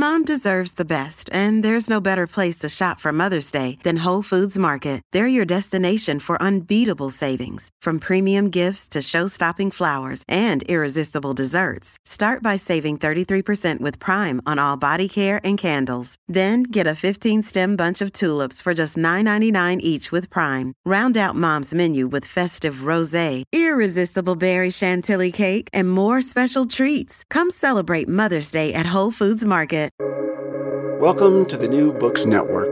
Mom deserves the best, and there's no better place to shop for Mother's Day than Whole Foods Market. They're your destination for unbeatable savings, from premium gifts to show-stopping flowers and irresistible desserts. Start by saving 33% with Prime on all body care and candles. Then get a 15-stem bunch of tulips for just $9.99 each with Prime. Round out Mom's menu with festive rosé, irresistible berry chantilly cake, and more special treats. Come celebrate Mother's Day at Whole Foods Market. Welcome to the New Books Network.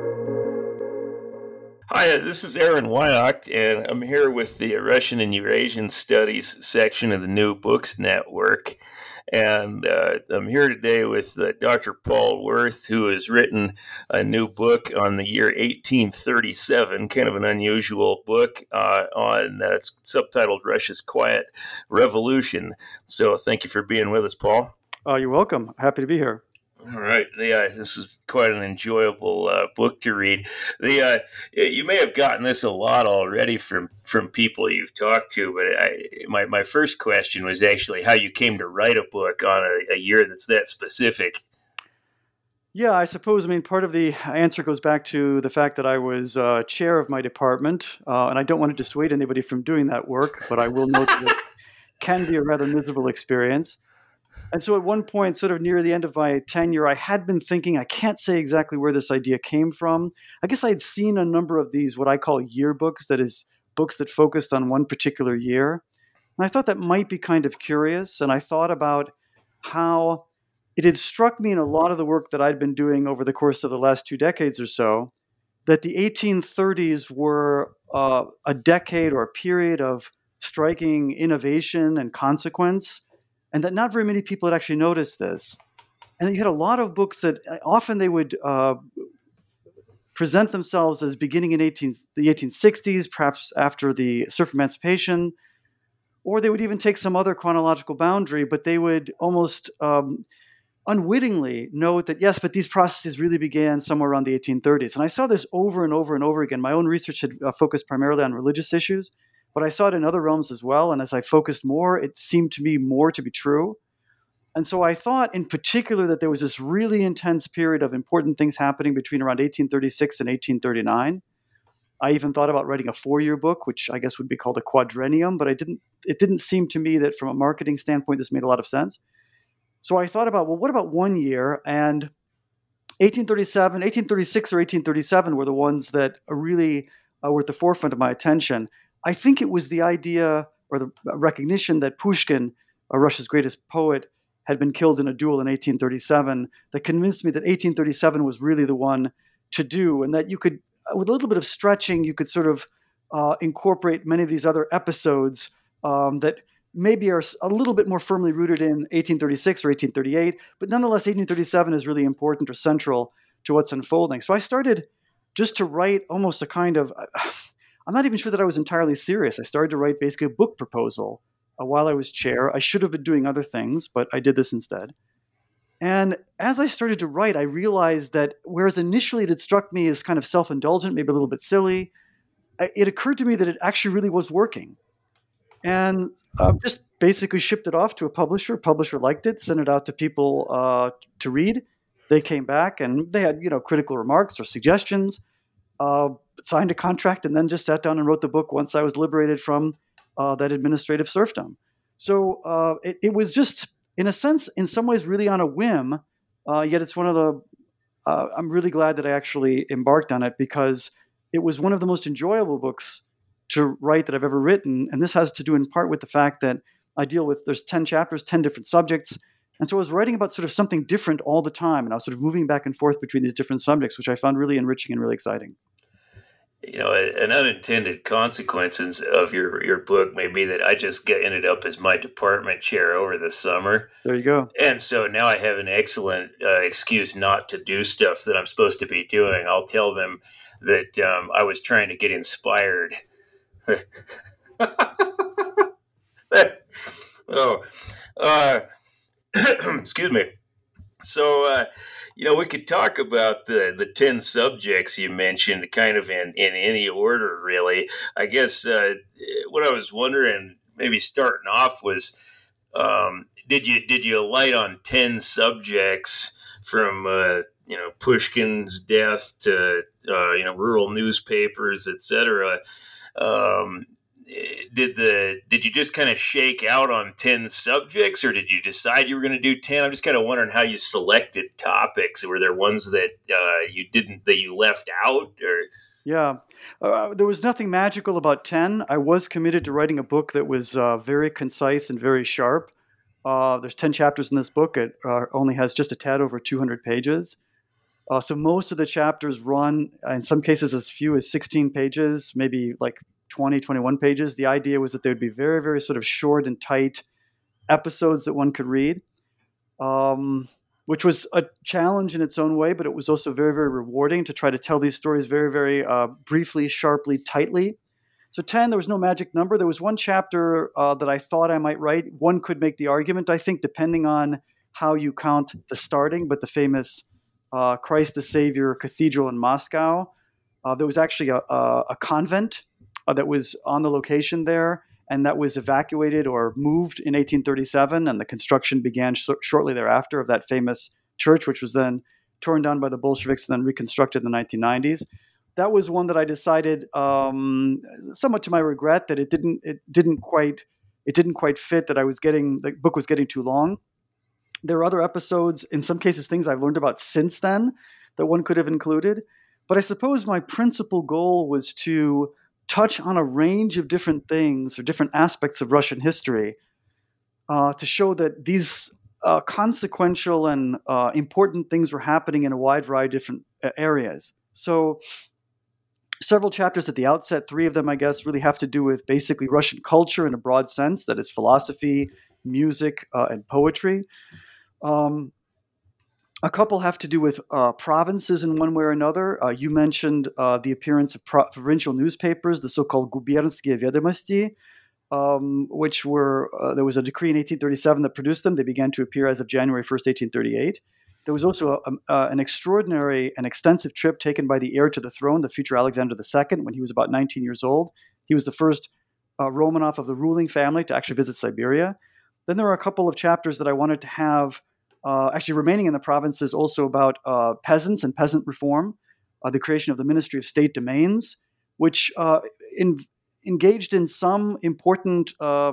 Hi, this is Aaron Wyatt, and I'm here with the Russian and Eurasian Studies section of the New Books Network. And I'm here today with Dr. Paul Wirth, who has written a new book on the year 1837, kind of an unusual book it's subtitled Russia's Quiet Revolution. So thank you for being with us, Paul. You're welcome. Happy to be here. All right. This is quite an enjoyable book to read. You may have gotten this a lot already from people you've talked to, but my first question was actually how you came to write a book on a year that's that specific. Yeah, I suppose, part of the answer goes back to the fact that I was chair of my department, and I don't want to dissuade anybody from doing that work, but I will note that it can be a rather miserable experience. And so at one point, sort of near the end of my tenure, I had been thinking, I can't say exactly where this idea came from. I guess I had seen a number of these, what I call yearbooks, that is, books that focused on one particular year. And I thought that might be kind of curious. And I thought about how it had struck me in a lot of the work that I'd been doing over the course of the last 2 decades or so, that the 1830s were a decade or a period of striking innovation and consequence, and that not very many people had actually noticed this. And you had a lot of books that often they would present themselves as beginning in the 1860s, perhaps after the Surf Emancipation, or they would even take some other chronological boundary, but they would almost unwittingly note that, yes, but these processes really began somewhere around the 1830s. And I saw this over and over and over again. My own research had focused primarily on religious issues, but I saw it in other realms as well. And as I focused more, it seemed to me more to be true. And so I thought in particular that there was this really intense period of important things happening between around 1836 and 1839. I even thought about writing a 4-year book, which I guess would be called a quadrennium, but it didn't seem to me that from a marketing standpoint, this made a lot of sense. So I thought about, well, what about 1 year? And 1836 or 1837 were the ones that really were at the forefront of my attention. I think it was the idea or the recognition that Pushkin, Russia's greatest poet, had been killed in a duel in 1837 that convinced me that 1837 was really the one to do, and that you could, with a little bit of stretching, you could sort of incorporate many of these other episodes that maybe are a little bit more firmly rooted in 1836 or 1838, but nonetheless 1837 is really important or central to what's unfolding. So I started just to write almost a kind of, I'm not even sure that I was entirely serious. I started to write basically a book proposal while I was chair. I should have been doing other things, but I did this instead. And as I started to write, I realized that whereas initially it had struck me as kind of self-indulgent, maybe a little bit silly, it occurred to me that it actually really was working. And just basically shipped it off to a publisher. Publisher liked it, sent it out to people to read. They came back and they had, critical remarks or suggestions, signed a contract, and then just sat down and wrote the book once I was liberated from that administrative serfdom. So it was just, in a sense, in some ways, really on a whim. Yet it's one of the, I'm really glad that I actually embarked on it because it was one of the most enjoyable books to write that I've ever written. And this has to do in part with the fact that I deal with, there's 10 chapters, 10 different subjects. And so I was writing about sort of something different all the time. And I was sort of moving back and forth between these different subjects, which I found really enriching and really exciting. An unintended consequences of your book may be that I just ended up as my department chair over the summer. There you go. And so now I have an excellent excuse not to do stuff that I'm supposed to be doing. I'll tell them that I was trying to get inspired. Excuse me. So, we could talk about the 10 subjects you mentioned kind of in any order, really. I guess what I was wondering, maybe starting off was, did you alight on 10 subjects from Pushkin's death to rural newspapers, etc. Did you just kind of shake out on 10 subjects, or did you decide you were going to do 10? I'm just kind of wondering how you selected topics. Were there ones that you left out, or? Yeah, there was nothing magical about 10. I was committed to writing a book that was very concise and very sharp. There's 10 chapters in this book. It only has just a tad over 200 pages. So most of the chapters run, in some cases, as few as 16 pages, maybe like 20, 21 pages. The idea was that they would be very, very sort of short and tight episodes that one could read, which was a challenge in its own way, but it was also very, very rewarding to try to tell these stories very, very briefly, sharply, tightly. So 10, there was no magic number. There was one chapter that I thought I might write. One could make the argument, I think, depending on how you count the starting, but the famous Christ the Savior Cathedral in Moscow. There was actually a convent that was on the location there, and that was evacuated or moved in 1837, and the construction began shortly thereafter of that famous church, which was then torn down by the Bolsheviks and then reconstructed in the 1990s. That was one that I decided, somewhat to my regret, that it didn't quite fit. That the book was getting too long. There are other episodes, in some cases, things I've learned about since then that one could have included. But I suppose my principal goal was to touch on a range of different things or different aspects of Russian history to show that these consequential and important things were happening in a wide variety of different areas. So several chapters at the outset, 3 of them, I guess, really have to do with basically Russian culture in a broad sense, that is philosophy, music, and poetry. A couple have to do with provinces in one way or another. You mentioned the appearance of provincial newspapers, the so-called Gubernskie Vedomosti, which were there was a decree in 1837 that produced them. They began to appear as of January 1st, 1838. There was also an extraordinary and extensive trip taken by the heir to the throne, the future Alexander II, when he was about 19 years old. He was the first Romanov of the ruling family to actually visit Siberia. Then there are a couple of chapters that I wanted to have actually remaining in the provinces, also about peasants and peasant reform, the creation of the Ministry of State Domains, which engaged in some important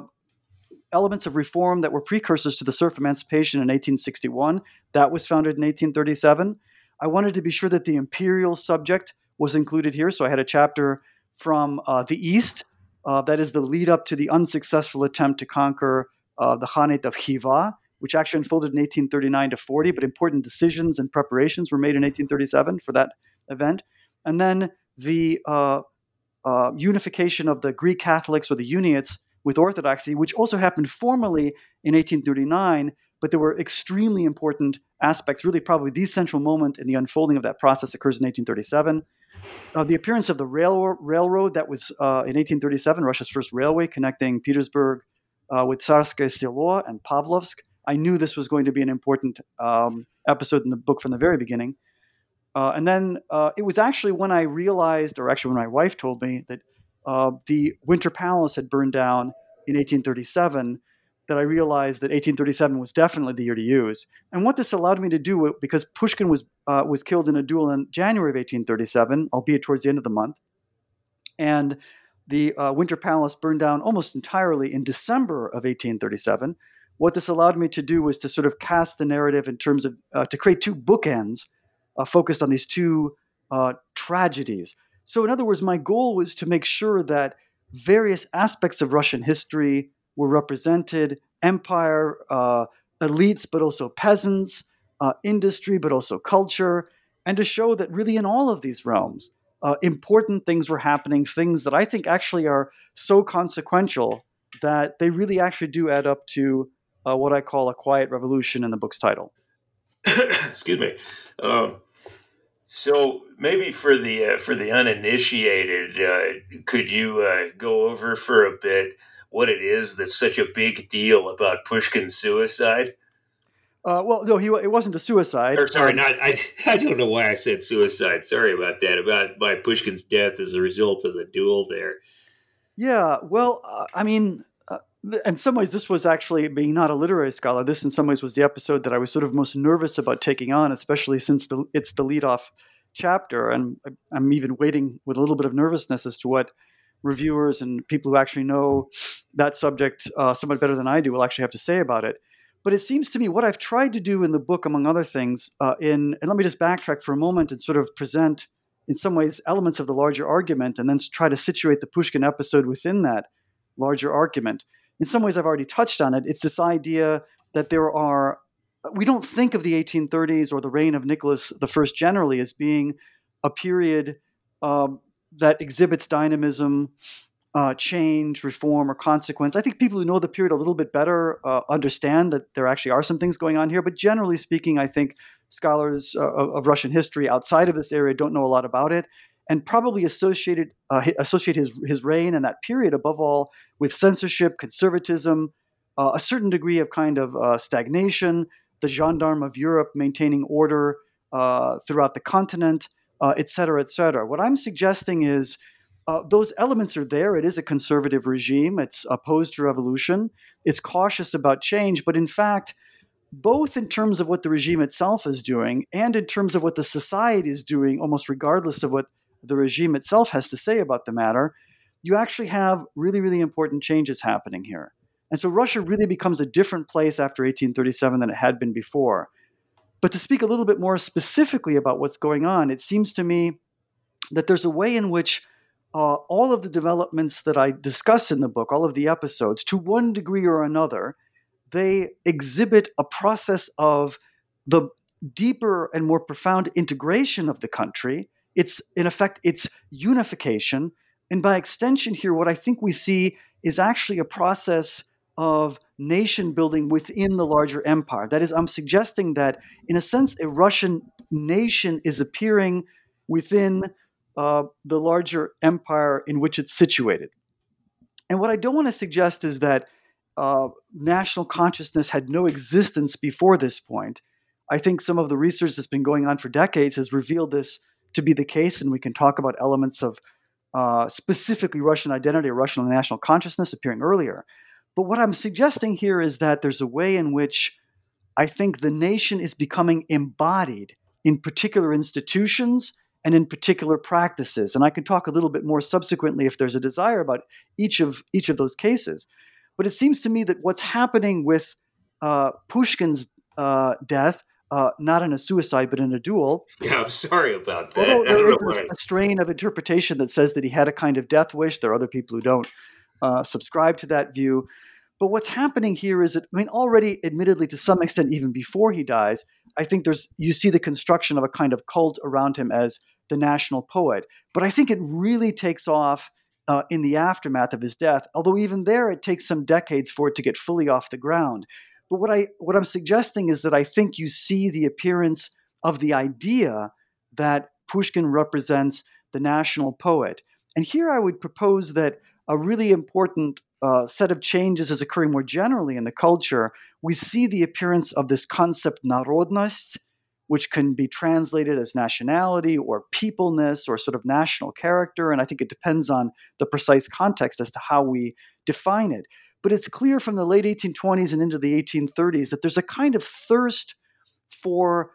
elements of reform that were precursors to the serf emancipation in 1861. That was founded in 1837. I wanted to be sure that the imperial subject was included here, so I had a chapter from the East, that is the lead up to the unsuccessful attempt to conquer the Khanate of Khiva, which actually unfolded in 1839 to 40, but important decisions and preparations were made in 1837 for that event. And then the unification of the Greek Catholics, or the Uniates, with Orthodoxy, which also happened formally in 1839, but there were extremely important aspects. Really, probably the central moment in the unfolding of that process occurs in 1837. The appearance of the railroad that was in 1837, Russia's first railway connecting Petersburg with Tsarskoye Selo and Pavlovsk. I knew this was going to be an important episode in the book from the very beginning. And then it was actually when I realized, or actually when my wife told me, that the Winter Palace had burned down in 1837, that I realized that 1837 was definitely the year to use. And what this allowed me to do, because Pushkin was killed in a duel in January of 1837, albeit towards the end of the month, and the Winter Palace burned down almost entirely in December of 1837. What this allowed me to do was to sort of cast the narrative in terms of, to create 2 bookends focused on these 2 tragedies. So in other words, my goal was to make sure that various aspects of Russian history were represented: empire, elites, but also peasants, industry, but also culture, and to show that really in all of these realms, important things were happening, things that I think actually are so consequential that they really actually do add up to what I call a quiet revolution in the book's title. Excuse me. So maybe for the uninitiated, could you go over for a bit what it is that's such a big deal about Pushkin's suicide? Well, no, it wasn't a suicide. Or sorry, I don't know why I said suicide. Sorry about that. About Pushkin's death as a result of the duel there. Yeah, well, I mean, in some ways, this was actually, being not a literary scholar, this in some ways was the episode that I was sort of most nervous about taking on, especially since it's the lead-off chapter. And I'm even waiting with a little bit of nervousness as to what reviewers and people who actually know that subject somewhat better than I do will actually have to say about it. But it seems to me what I've tried to do in the book, among other things, and let me just backtrack for a moment and sort of present, in some ways, elements of the larger argument, and then try to situate the Pushkin episode within that larger argument. In some ways, I've already touched on it. It's this idea that we don't think of the 1830s or the reign of Nicholas I generally as being a period that exhibits dynamism, change, reform, or consequence. I think people who know the period a little bit better understand that there actually are some things going on here. But generally speaking, I think scholars of Russian history outside of this area don't know a lot about it, and probably associate his reign and that period above all with censorship, conservatism, a certain degree of kind of stagnation, the gendarme of Europe maintaining order throughout the continent, et cetera, et cetera. What I'm suggesting is those elements are there. It is a conservative regime. It's opposed to revolution. It's cautious about change. But in fact, both in terms of what the regime itself is doing and in terms of what the society is doing, almost regardless of what the regime itself has to say about the matter, you actually have really, really important changes happening here. And so Russia really becomes a different place after 1837 than it had been before. But to speak a little bit more specifically about what's going on, it seems to me that there's a way in which all of the developments that I discuss in the book, all of the episodes, to one degree or another, they exhibit a process of the deeper and more profound integration of the country. It's, in effect, it's unification. And by extension here, what I think we see is actually a process of nation building within the larger empire. That is, I'm suggesting that, in a sense, a Russian nation is appearing within the larger empire in which it's situated. And what I don't want to suggest is that national consciousness had no existence before this point. I think some of the research that's been going on for decades has revealed this to be the case, and we can talk about elements of specifically Russian identity or Russian national consciousness appearing earlier. But what I'm suggesting here is that there's a way in which I think the nation is becoming embodied in particular institutions and in particular practices. And I can talk a little bit more subsequently if there's a desire about each of those cases. But it seems to me that what's happening with Pushkin's death, not in a suicide, but in a duel. Yeah, I'm sorry about that. Although there is a strain of interpretation that says that he had a kind of death wish. There are other people who don't subscribe to that view. But what's happening here is that, I mean, already, admittedly, to some extent, even before he dies, I think you see the construction of a kind of cult around him as the national poet. But I think it really takes off in the aftermath of his death, although even there it takes some decades for it to get fully off the ground. But what I'm suggesting is that I think you see the appearance of the idea that Pushkin represents the national poet. And here I would propose that a really important set of changes is occurring more generally in the culture. We see the appearance of this concept narodnost, which can be translated as nationality or peopleness or sort of national character. And I think it depends on the precise context as to how we define it. But it's clear from the late 1820s and into the 1830s that there's a kind of thirst for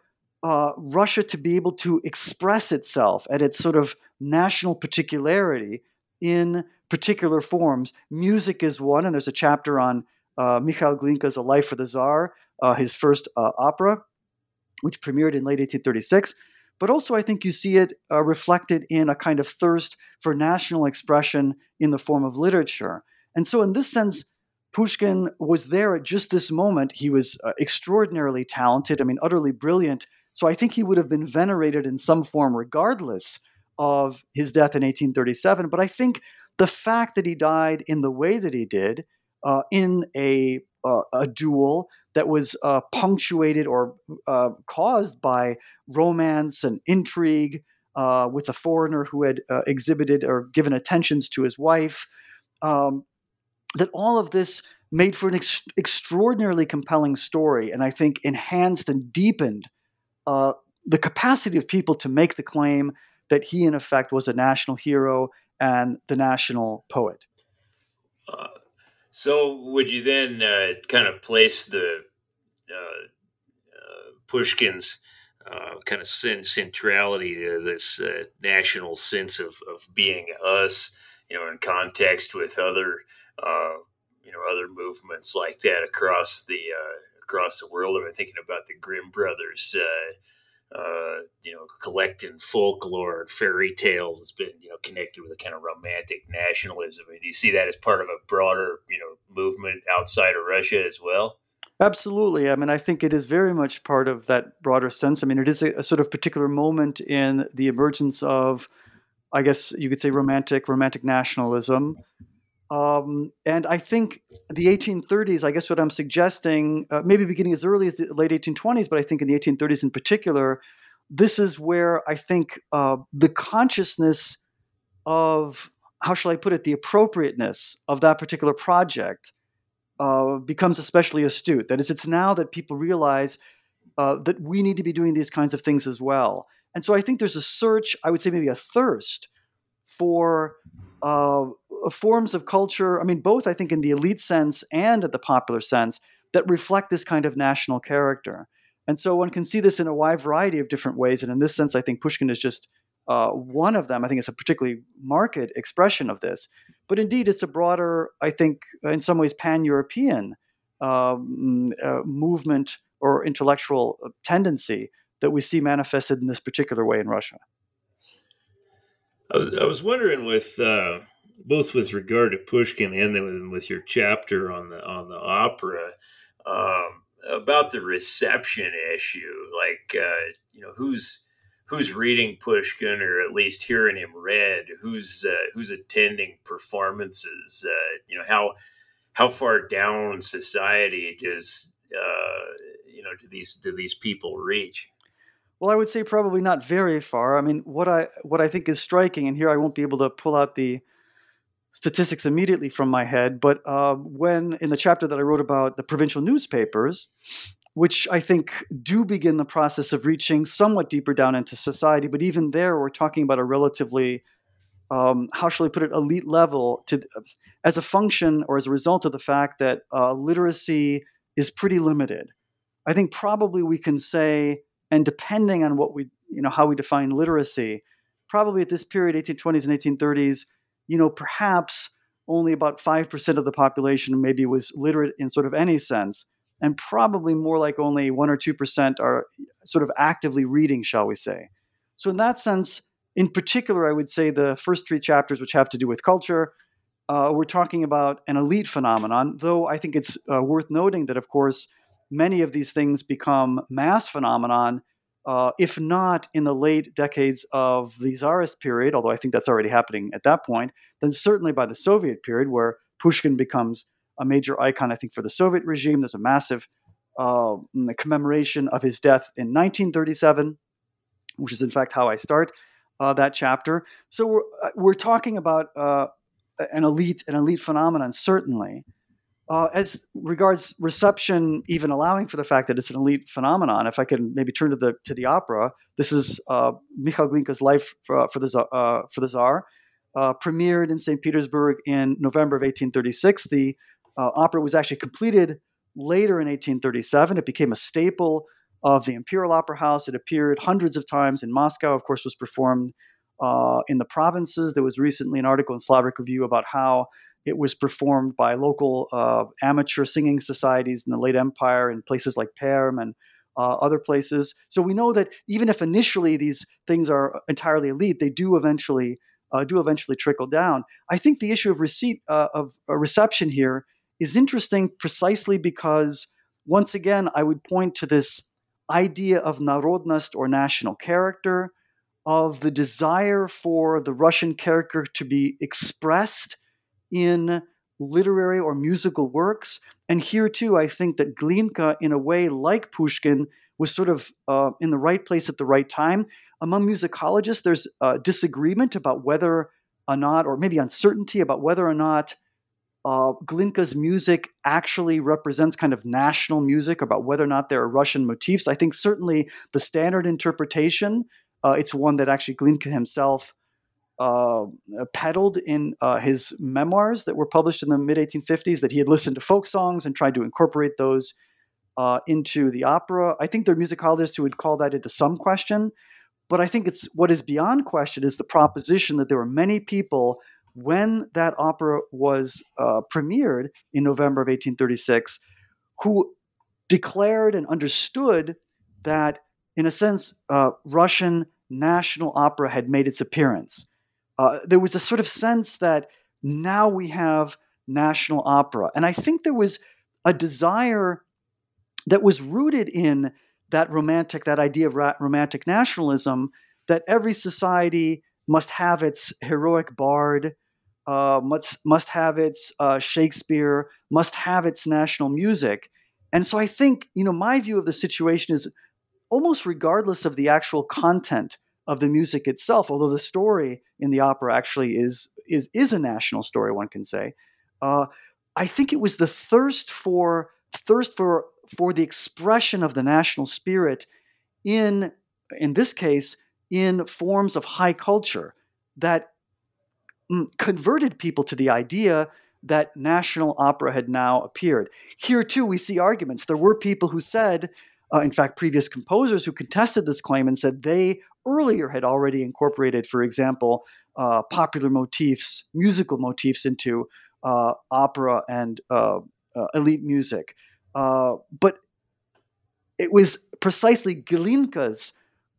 Russia to be able to express itself at its sort of national particularity in particular forms. Music is one, and there's a chapter on Mikhail Glinka's A Life for the Tsar, his first opera, which premiered in late 1836. But also I think you see it reflected in a kind of thirst for national expression in the form of literature. And so in this sense, Pushkin was there at just this moment. He was extraordinarily talented, utterly brilliant. So I think he would have been venerated in some form regardless of his death in 1837. But I think the fact that he died in the way that he did, in a duel that was punctuated or caused by romance and intrigue with a foreigner who had exhibited or given attentions to his wife, that all of this made for an extraordinarily compelling story, and I think enhanced and deepened the capacity of people to make the claim that he, in effect, was a national hero and the national poet. So would you then kind of place the Pushkin's kind of centrality to this national sense of being us, in context with other, other movements like that across the world? I'm thinking about the Grimm brothers, collecting folklore and fairy tales. It's been, connected with a kind of romantic nationalism. I mean, do you see that as part of a broader, movement outside of Russia as well? Absolutely. I mean, I think it is very much part of that broader sense. I mean, it is a sort of particular moment in the emergence of, I guess you could say, romantic nationalism. And I think the 1830s, I guess what I'm suggesting, maybe beginning as early as the late 1820s, but I think in the 1830s in particular, this is where I think the consciousness of, how shall I put it, the appropriateness of that particular project becomes especially astute. That is, it's now that people realize that we need to be doing these kinds of things as well. And so I think there's a search, I would say maybe a thirst for forms of culture, I mean, both I think in the elite sense and the popular sense, that reflect this kind of national character. And so one can see this in a wide variety of different ways. And in this sense, I think Pushkin is just one of them. I think it's a particularly marked expression of this. But indeed, it's a broader, I think, in some ways, pan-European movement or intellectual tendency that we see manifested in this particular way in Russia. I was wondering, with both with regard to Pushkin and then with your chapter on the opera, about the reception issue. Like, who's reading Pushkin, or at least hearing him read? Who's attending performances? How far down society does do these people reach? Well, I would say probably not very far. I mean, what I think is striking, and here I won't be able to pull out the statistics immediately from my head, but when in the chapter that I wrote about the provincial newspapers, which I think do begin the process of reaching somewhat deeper down into society, but even there we're talking about a relatively, how shall I put it, elite level as a function or as a result of the fact that literacy is pretty limited. I think probably we can say, and depending on what how we define literacy, probably at this period, 1820s and 1830s, perhaps only about 5% of the population maybe was literate in sort of any sense, and probably more like only 1 or 2% are sort of actively reading, shall we say. So in that sense, in particular, I would say the first 3 chapters, which have to do with culture, we're talking about an elite phenomenon, though I think it's worth noting that, of course, many of these things become mass phenomenon, if not in the late decades of the Tsarist period, although I think that's already happening at that point, then certainly by the Soviet period, where Pushkin becomes a major icon, I think, for the Soviet regime. There's a massive commemoration of his death in 1937, which is in fact how I start that chapter. So we're talking about an elite phenomenon, certainly. As regards reception, even allowing for the fact that it's an elite phenomenon, if I can maybe turn to the opera, this is Mikhail Glinka's Life for the Tsar, premiered in St. Petersburg in November of 1836. The opera was actually completed later in 1837. It became a staple of the Imperial Opera House. It appeared hundreds of times in Moscow. Of course, was performed in the provinces. There was recently an article in Slavic Review about how it was performed by local amateur singing societies in the late Empire in places like Perm and other places. So we know that even if initially these things are entirely elite, they do eventually trickle down. I think the issue of reception here is interesting precisely because, once again, I would point to this idea of narodnost, or national character, of the desire for the Russian character to be expressed in literary or musical works. And here, too, I think that Glinka, in a way like Pushkin, was sort of in the right place at the right time. Among musicologists, there's disagreement about whether or not, or maybe uncertainty about whether or not Glinka's music actually represents kind of national music, about whether or not there are Russian motifs. I think certainly the standard interpretation, it's one that actually Glinka himself peddled in his memoirs that were published in the mid-1850s, that he had listened to folk songs and tried to incorporate those into the opera. I think there are musicologists who would call that into some question, but I think what is beyond question is the proposition that there were many people when that opera was premiered in November of 1836 who declared and understood that, in a sense, Russian national opera had made its appearance. There was a sort of sense that now we have national opera. And I think there was a desire that was rooted in that idea of romantic nationalism, that every society must have its heroic bard, must have its Shakespeare, must have its national music. And so I think, my view of the situation is almost regardless of the actual content of the music itself, although the story in the opera actually is a national story, one can say. I think it was the thirst for the expression of the national spirit in this case, in forms of high culture that converted people to the idea that national opera had now appeared. Here, too, we see arguments. There were people who said, in fact, previous composers who contested this claim and said they earlier had already incorporated, for example, popular motifs, musical motifs into opera and elite music. But it was precisely Glinka's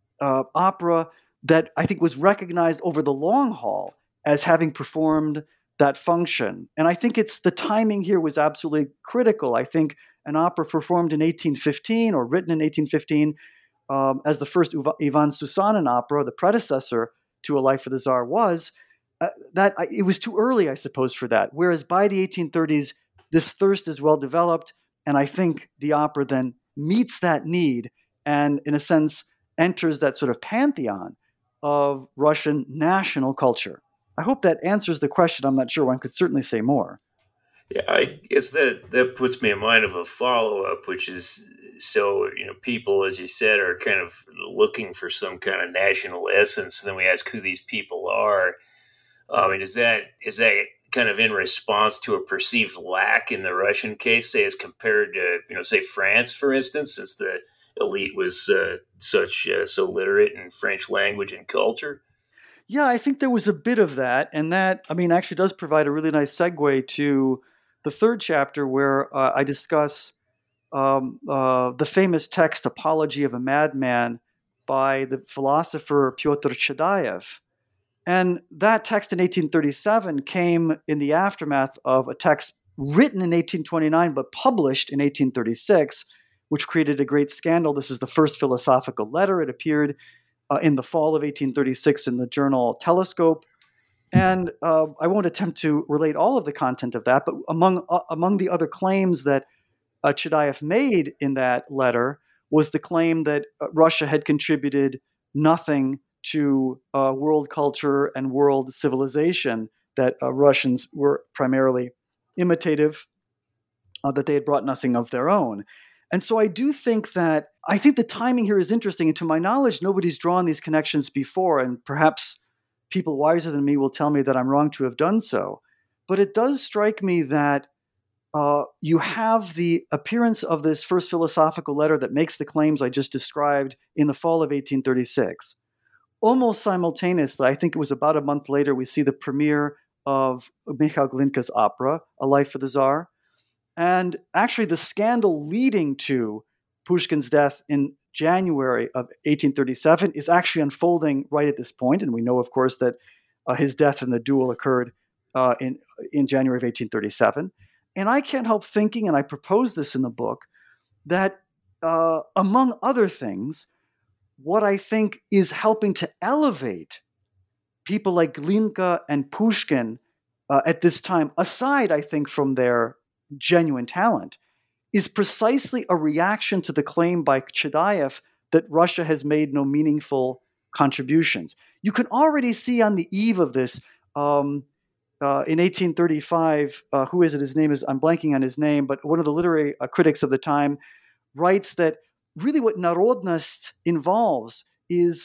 opera that I think was recognized over the long haul as having performed that function. And I think the timing here was absolutely critical. I think an opera performed in 1815 or written in 1815 as the first Ivan Susanin opera, the predecessor to A Life for the Tsar was, that it was too early, I suppose, for that. Whereas by the 1830s, this thirst is well developed, and I think the opera then meets that need and, in a sense, enters that sort of pantheon of Russian national culture. I hope that answers the question. I'm not sure. One could certainly say more. Yeah, I guess that puts me in mind of a follow-up, which is, so, people, as you said, are kind of looking for some kind of national essence, and then we ask who these people are. Is that kind of in response to a perceived lack in the Russian case, say, as compared to, say, France, for instance, since the elite was so literate in French language and culture? Yeah, I think there was a bit of that, and that, actually does provide a really nice segue to the third chapter where I discuss the famous text Apology of a Madman by the philosopher Pyotr Chadaev. And that text in 1837 came in the aftermath of a text written in 1829 but published in 1836, which created a great scandal. This is the first philosophical letter. It appeared in the fall of 1836 in the journal Telescope. And I won't attempt to relate all of the content of that, but among the other claims that Chadaev made in that letter was the claim that Russia had contributed nothing to world culture and world civilization, that Russians were primarily imitative, that they had brought nothing of their own. And so I do think the timing here is interesting. And to my knowledge, nobody's drawn these connections before. And perhaps people wiser than me will tell me that I'm wrong to have done so. But it does strike me that you have the appearance of this first philosophical letter that makes the claims I just described in the fall of 1836. Almost simultaneously, I think it was about a month later, we see the premiere of Mikhail Glinka's opera, A Life for the Tsar. And actually, the scandal leading to Pushkin's death in January of 1837 is actually unfolding right at this point. And we know, of course, that his death in the duel occurred in January of 1837. And I can't help thinking, and I propose this in the book, that among other things, what I think is helping to elevate people like Glinka and Pushkin at this time, aside, I think, from their genuine talent, is precisely a reaction to the claim by Chadaev that Russia has made no meaningful contributions. You can already see on the eve of this, in 1835, who is it? His name is, I'm blanking on his name, but one of the literary critics of the time writes that really what Narodnost involves is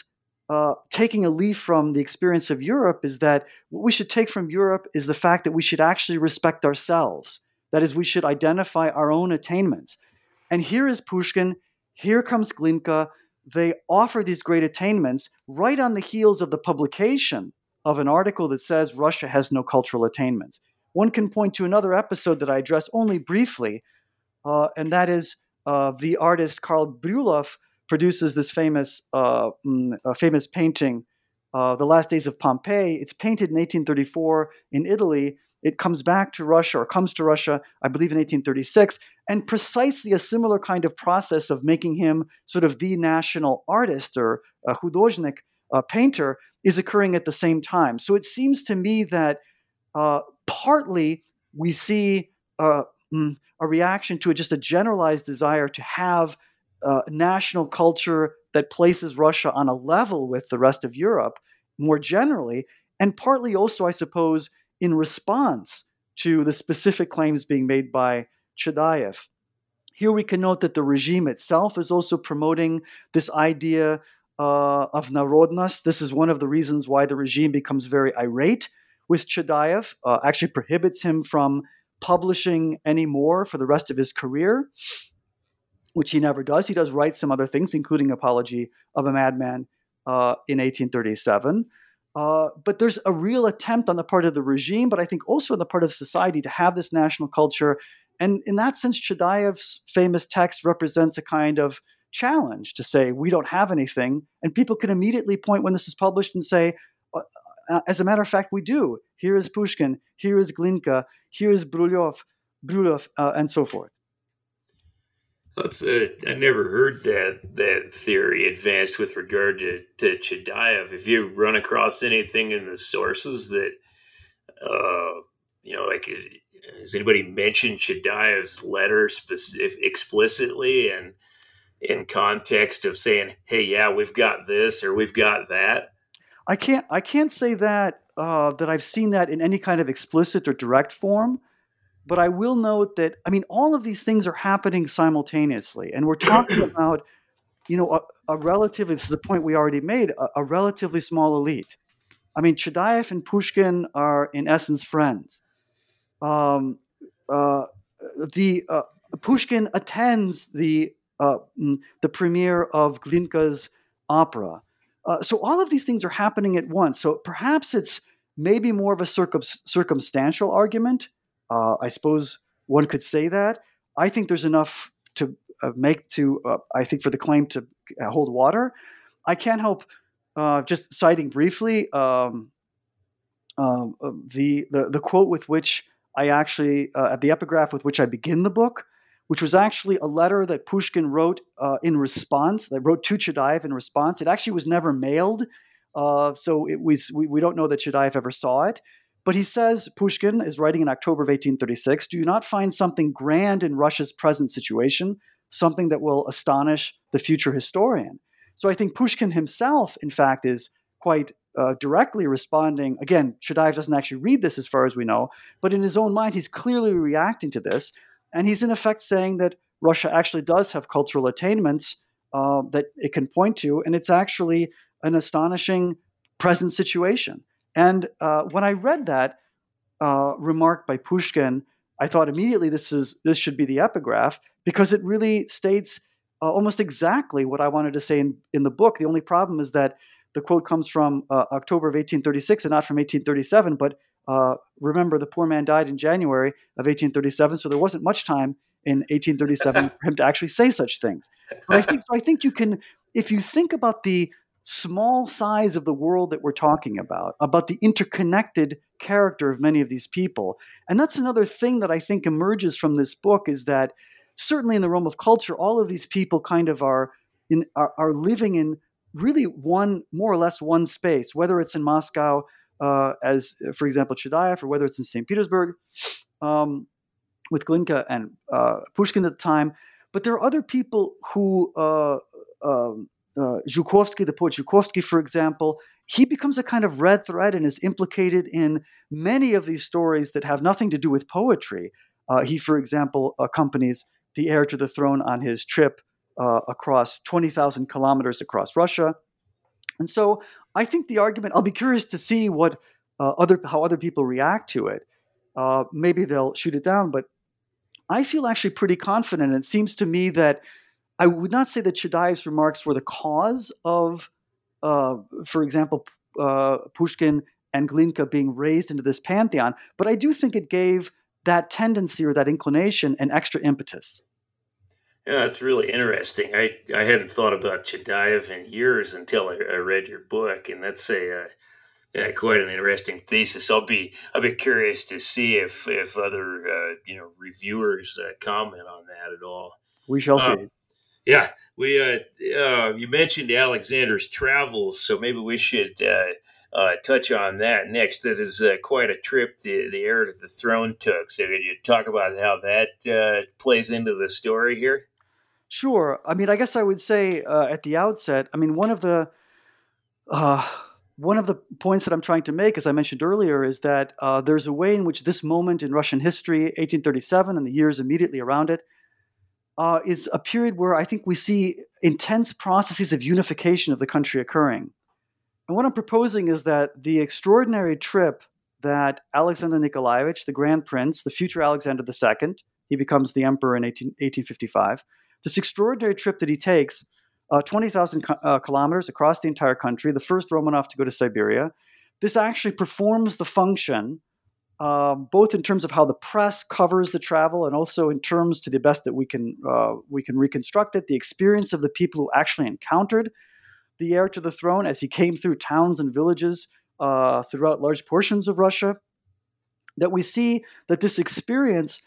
taking a leaf from the experience of Europe is that what we should take from Europe is the fact that we should actually respect ourselves. That is, we should identify our own attainments. And here is Pushkin, here comes Glinka. They offer these great attainments right on the heels of the publication of an article that says Russia has no cultural attainments. One can point to another episode that I address only briefly, and that is the artist Karl Brylov produces this famous painting, The Last Days of Pompeii. It's painted in 1834 in Italy. It comes back to Russia, or comes to Russia, I believe, in 1836. And precisely a similar kind of process of making him sort of the national artist or hudожник, painter, is occurring at the same time. So it seems to me that partly we see a reaction to just a generalized desire to have national culture that places Russia on a level with the rest of Europe more generally, and partly also, I suppose, in response to the specific claims being made by Chadaev. Here we can note that the regime itself is also promoting this idea of narodnost. This is one of the reasons why the regime becomes very irate with Chadaev, actually prohibits him from publishing anymore for the rest of his career, which he never does. He does write some other things, including Apology of a Madman in 1837. But there's a real attempt on the part of the regime, but I think also on the part of society, to have this national culture. And in that sense, Chadaev's famous text represents a kind of challenge to say, we don't have anything. And people can immediately point when this is published and say, as a matter of fact, we do. Here is Pushkin, here is Glinka, here is Brylov, and so forth. I never heard that theory advanced with regard to Chadaev. If you run across anything in the sources that, like, has anybody mentioned Chadaev's letter explicitly and in context of saying, "Hey, yeah, we've got this or we've got that"? I can't say that that I've seen that in any kind of explicit or direct form. But I will note that, all of these things are happening simultaneously. And we're talking about, a relatively, this is a point we already made, a relatively small elite. Chadaev and Pushkin are, in essence, friends. Pushkin attends the premiere of Glinka's opera. So all of these things are happening at once. So perhaps it's maybe more of a circumstantial argument. I suppose one could say that. I think there's enough to I think, for the claim to hold water. I can't help just citing briefly the quote with which I actually, the epigraph with which I begin the book, which was actually a letter that Pushkin wrote in response, that wrote to Chadaev in response. It actually was never mailed, so we don't know that Chadaev ever saw it. But he says, Pushkin is writing in October of 1836, "Do you not find something grand in Russia's present situation, something that will astonish the future historian?" So I think Pushkin himself, in fact, is quite directly responding. Again, Chadaev doesn't actually read this as far as we know, but in his own mind, he's clearly reacting to this. And he's in effect saying that Russia actually does have cultural attainments that it can point to, and it's actually an astonishing present situation. And when I read that remark by Pushkin, I thought immediately this should be the epigraph, because it really states almost exactly what I wanted to say in the book. The only problem is that the quote comes from October of 1836 and not from 1837. But remember, the poor man died in January of 1837, so there wasn't much time in 1837 for him to actually say such things. But I think you can, if you think about the small size of the world that we're talking about the interconnected character of many of these people. And that's another thing that I think emerges from this book, is that certainly in the realm of culture, all of these people kind of are living in really more or less one space, whether it's in Moscow, as, for example, Chadaev, or whether it's in St. Petersburg with Glinka and Pushkin at the time. But there are other people who Zhukovsky, the poet Zhukovsky, for example, he becomes a kind of red thread and is implicated in many of these stories that have nothing to do with poetry. He, for example, accompanies the heir to the throne on his trip across 20,000 kilometers across Russia. And so I think the argument, I'll be curious to see what how other people react to it. Maybe they'll shoot it down, but I feel actually pretty confident. It seems to me that I would not say that Chadaev's remarks were the cause of, for example, Pushkin and Glinka being raised into this pantheon, but I do think it gave that tendency or that inclination an extra impetus. Yeah, that's really interesting. I hadn't thought about Chadaev in years until I read your book, and that's quite an interesting thesis. I'll be curious to see if other reviewers comment on that at all. We shall see. Yeah, we you mentioned Alexander's travels, so maybe we should touch on that next. That is quite a trip the heir to the throne took. So could you talk about how that plays into the story here? Sure. I mean, I guess I would say at the outset, I mean, one of the points that I'm trying to make, as I mentioned earlier, is that there's a way in which this moment in Russian history, 1837 and the years immediately around it, is a period where I think we see intense processes of unification of the country occurring. And what I'm proposing is that the extraordinary trip that Alexander Nikolaevich, the Grand Prince, the future Alexander II, he becomes the emperor in 1855, this extraordinary trip that he takes, 20,000 kilometers across the entire country, the first Romanov to go to Siberia, this actually performs the function, both in terms of how the press covers the travel and also in terms, to the best that we can reconstruct it, the experience of the people who actually encountered the heir to the throne as he came through towns and villages throughout large portions of Russia, that we see that this experience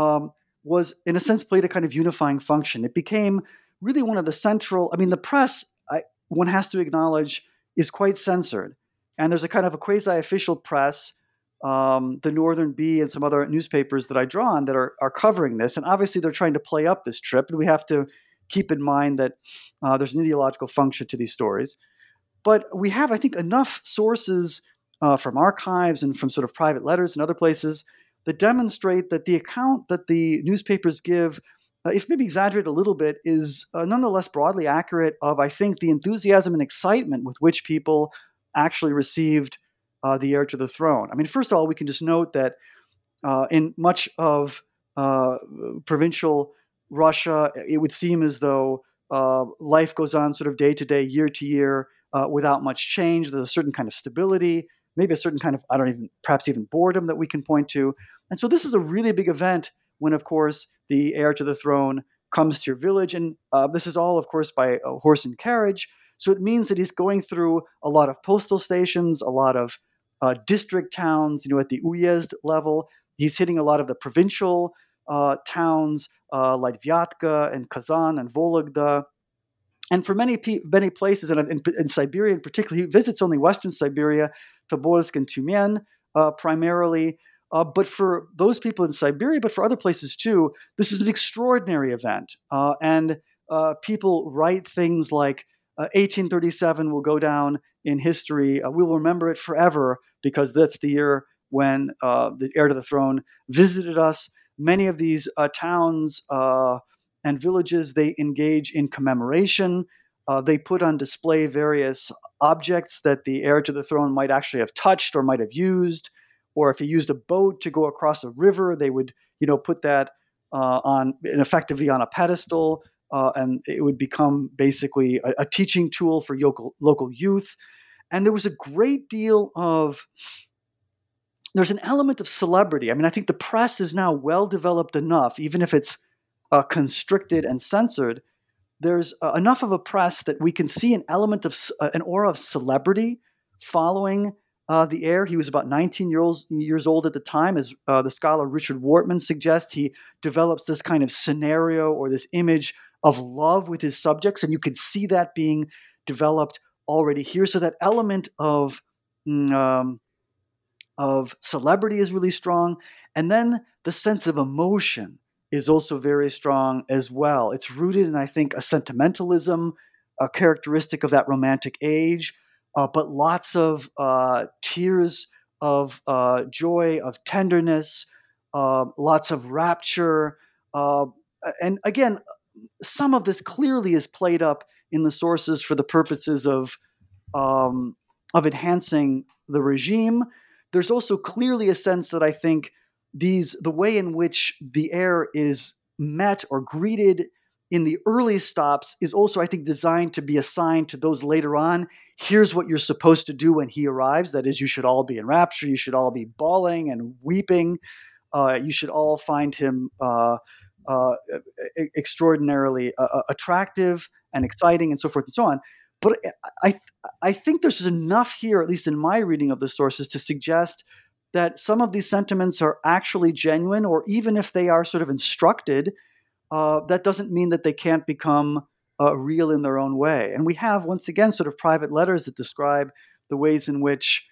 was, in a sense, played a kind of unifying function. It became really one of the central, I mean, the press, one has to acknowledge, is quite censored. And there's a kind of a quasi-official press, the Northern Bee and some other newspapers that I draw on that are covering this. And obviously they're trying to play up this trip. And we have to keep in mind that there's an ideological function to these stories. But we have, I think, enough sources from archives and from sort of private letters and other places that demonstrate that the account that the newspapers give, if maybe exaggerated a little bit, is nonetheless broadly accurate of, I think, the enthusiasm and excitement with which people actually received the heir to the throne. I mean, first of all, we can just note that in much of provincial Russia, it would seem as though life goes on sort of day to day, year to year, without much change. There's a certain kind of stability, maybe a certain kind of, perhaps even boredom that we can point to. And so this is a really big event when, of course, the heir to the throne comes to your village. And this is all, of course, by a horse and carriage. So it means that he's going through a lot of postal stations, a lot of district towns, at the uyezd level. He's hitting a lot of the provincial towns like Vyatka and Kazan and Vologda. And for many places, and in Siberia in particular, he visits only Western Siberia, Tobolsk and Tyumen primarily. But for those people in Siberia, but for other places too, this is an extraordinary event. And people write things like 1837 will go down in history. We'll remember it forever because that's the year when the heir to the throne visited us. Many of these towns and villages, they engage in commemoration. They put on display various objects that the heir to the throne might actually have touched or might have used. Or if he used a boat to go across a river, they would, put that effectively on a pedestal, and it would become basically a teaching tool for local youth. And there was a great deal of, there's an element of celebrity. I mean, I think the press is now well developed enough, even if it's constricted and censored. There's enough of a press that we can see an element of an aura of celebrity following the heir. He was about 19 years old at the time. As the scholar Richard Wortman suggests, he develops this kind of scenario or this image of love with his subjects, and you can see that being developed already here. So that element of celebrity is really strong. And then the sense of emotion is also very strong as well. It's rooted in, I think, a sentimentalism, a characteristic of that romantic age, but lots of tears of joy, of tenderness, lots of rapture. And again, some of this clearly is played up in the sources for the purposes of of enhancing the regime. There's also clearly a sense that I think the way in which the heir is met or greeted in the early stops is also, I think, designed to be assigned to those later on. Here's what you're supposed to do when he arrives. That is, you should all be in rapture. You should all be bawling and weeping. You should all find him extraordinarily attractive and exciting, and so forth and so on. But I think there's enough here, at least in my reading of the sources, to suggest that some of these sentiments are actually genuine, or even if they are sort of instructed, that doesn't mean that they can't become real in their own way. And we have, once again, sort of private letters that describe the ways in which,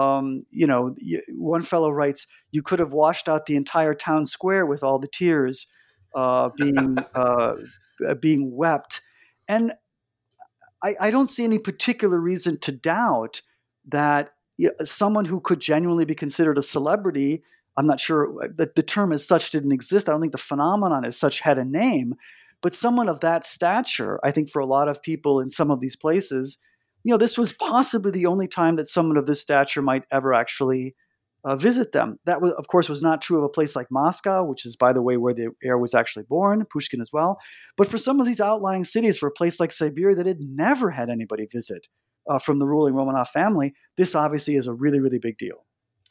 one fellow writes, you could have washed out the entire town square with all the tears being wept. And I don't see any particular reason to doubt that someone who could genuinely be considered a celebrity, I'm not sure that the term as such didn't exist. I don't think the phenomenon as such had a name, but someone of that stature, I think for a lot of people in some of these places, this was possibly the only time that someone of this stature might ever actually visit them. That, of course, was not true of a place like Moscow, which is, by the way, where the heir was actually born, Pushkin as well. But for some of these outlying cities, for a place like Siberia that had never had anybody visit from the ruling Romanov family, this obviously is a really, really big deal.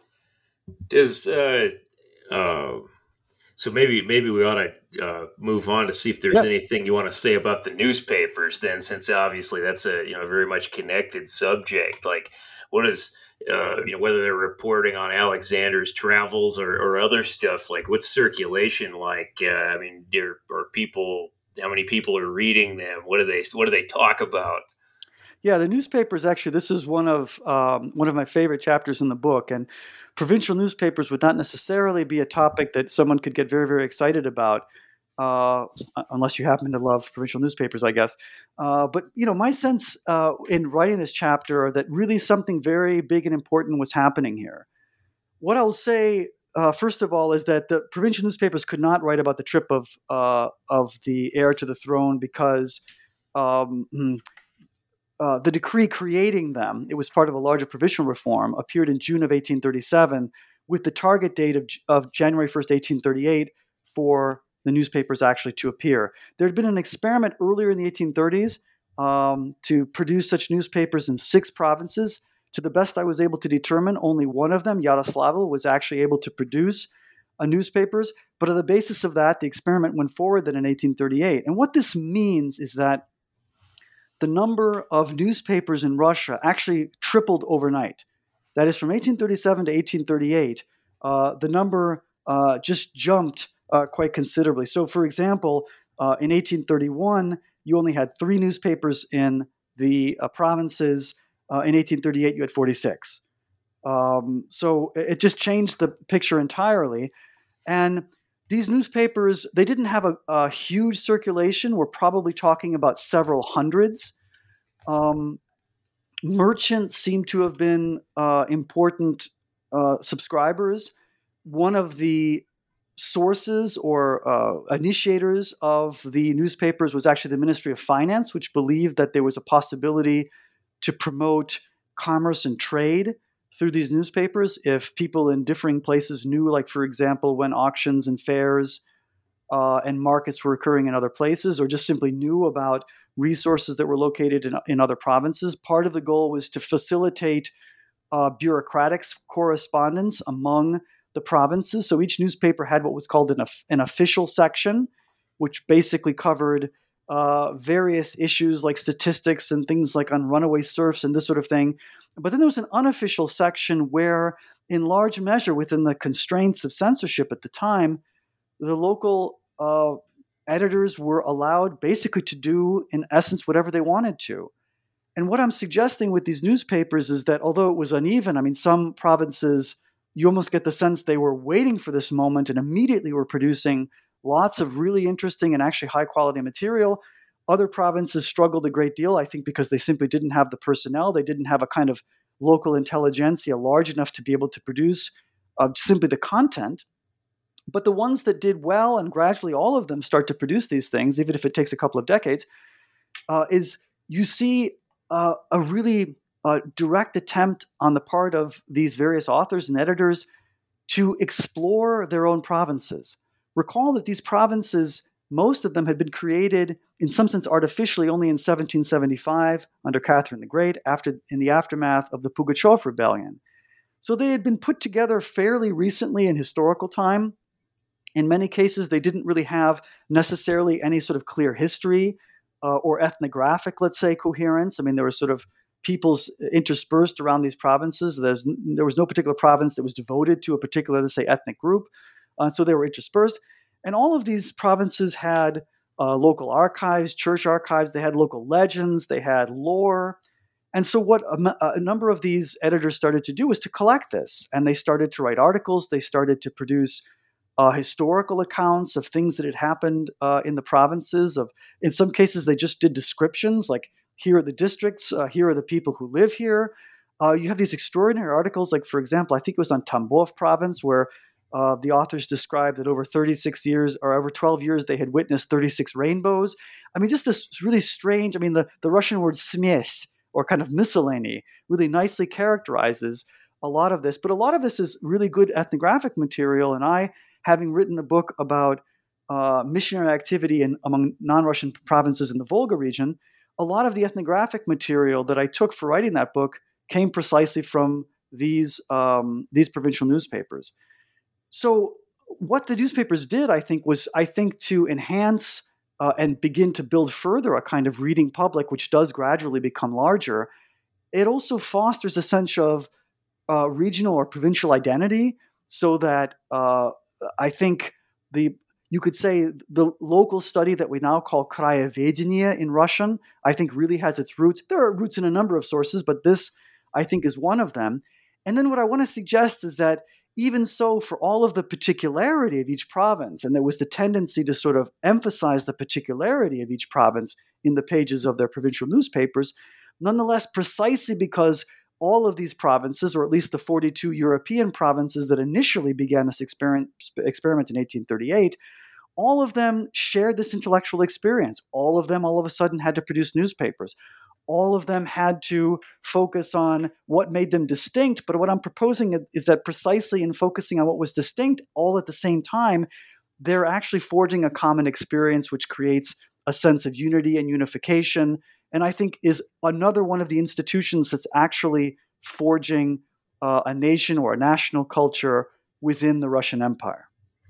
So maybe we ought to move on to see if there's anything you want to say about the newspapers then, since obviously that's a very much connected subject. Like, what is whether they're reporting on Alexander's travels or other stuff, like what's circulation like? How many people are reading them? What do they talk about? Yeah, the newspapers, actually, this is one of my favorite chapters in the book. And provincial newspapers would not necessarily be a topic that someone could get very, very excited about, unless you happen to love provincial newspapers, I guess. But my sense in writing this chapter that really something very big and important was happening here. What I'll say, first of all, is that the provincial newspapers could not write about the trip of the heir to the throne because the decree creating them, it was part of a larger provincial reform, appeared in June of 1837 with the target date of January 1st, 1838 for the newspapers actually to appear. There had been an experiment earlier in the 1830s to produce such newspapers in 6 provinces. To the best I was able to determine, only one of them, Yaroslavl, was actually able to produce newspapers. But on the basis of that, the experiment went forward then in 1838. And what this means is that the number of newspapers in Russia actually tripled overnight. That is, from 1837 to 1838, the number just jumped quite considerably. So, for example, in 1831, you only had 3 newspapers in the provinces. In 1838, you had 46. So it just changed the picture entirely. And these newspapers, they didn't have a huge circulation. We're probably talking about several hundreds. Merchants seem to have been important subscribers. One of the sources or initiators of the newspapers was actually the Ministry of Finance, which believed that there was a possibility to promote commerce and trade through these newspapers if people in differing places knew, like, for example, when auctions and fairs and markets were occurring in other places, or just simply knew about resources that were located in other provinces. Part of the goal was to facilitate bureaucratic correspondence among the provinces. So each newspaper had what was called an official section, which basically covered various issues like statistics and things like on runaway serfs and this sort of thing. But then there was an unofficial section where, in large measure, within the constraints of censorship at the time, the local editors were allowed basically to do, in essence, whatever they wanted to. And what I'm suggesting with these newspapers is that although it was uneven, I mean, some provinces, you almost get the sense they were waiting for this moment and immediately were producing lots of really interesting and actually high-quality material. Other provinces struggled a great deal, I think, because they simply didn't have the personnel. They didn't have a kind of local intelligentsia large enough to be able to produce simply the content. But the ones that did well, and gradually all of them start to produce these things, even if it takes a couple of decades, is you see a really direct attempt on the part of these various authors and editors to explore their own provinces. Recall that these provinces, most of them had been created in some sense artificially only in 1775 under Catherine the Great, in the aftermath of the Pugachev Rebellion. So they had been put together fairly recently in historical time. In many cases, they didn't really have necessarily any sort of clear history or ethnographic, let's say, coherence. I mean, there were sort of peoples interspersed around these provinces. There was no particular province that was devoted to a particular, let's say, ethnic group. So they were interspersed. And all of these provinces had local archives, church archives. They had local legends. They had lore. And so what a number of these editors started to do was to collect this. And they started to write articles. They started to produce historical accounts of things that had happened in the provinces. In some cases, they just did descriptions, like here are the districts, here are the people who live here. You have these extraordinary articles, like, for example, I think it was on Tambov province, where the authors described that over 36 years or over 12 years, they had witnessed 36 rainbows. I mean, just this really strange, I mean, the Russian word smes, or kind of miscellany, really nicely characterizes a lot of this. But a lot of this is really good ethnographic material. And I, having written a book about missionary activity among non-Russian provinces in the Volga region, a lot of the ethnographic material that I took for writing that book came precisely from these provincial newspapers. So what the newspapers did, I think, was to enhance and begin to build further a kind of reading public, which does gradually become larger. It also fosters a sense of regional or provincial identity, so that I think you could say the local study that we now call krayevedenie in Russian, I think really has its roots. There are roots in a number of sources, but this, I think, is one of them. And then what I want to suggest is that even so, for all of the particularity of each province, and there was the tendency to sort of emphasize the particularity of each province in the pages of their provincial newspapers, nonetheless, precisely because all of these provinces, or at least the 42 European provinces that initially began this experiment in 1838, all of them shared this intellectual experience. All of them, all of a sudden, had to produce newspapers. All of them had to focus on what made them distinct. But what I'm proposing is that precisely in focusing on what was distinct, all at the same time, they're actually forging a common experience, which creates a sense of unity and unification, and I think is another one of the institutions that's actually forging a nation or a national culture within the Russian Empire.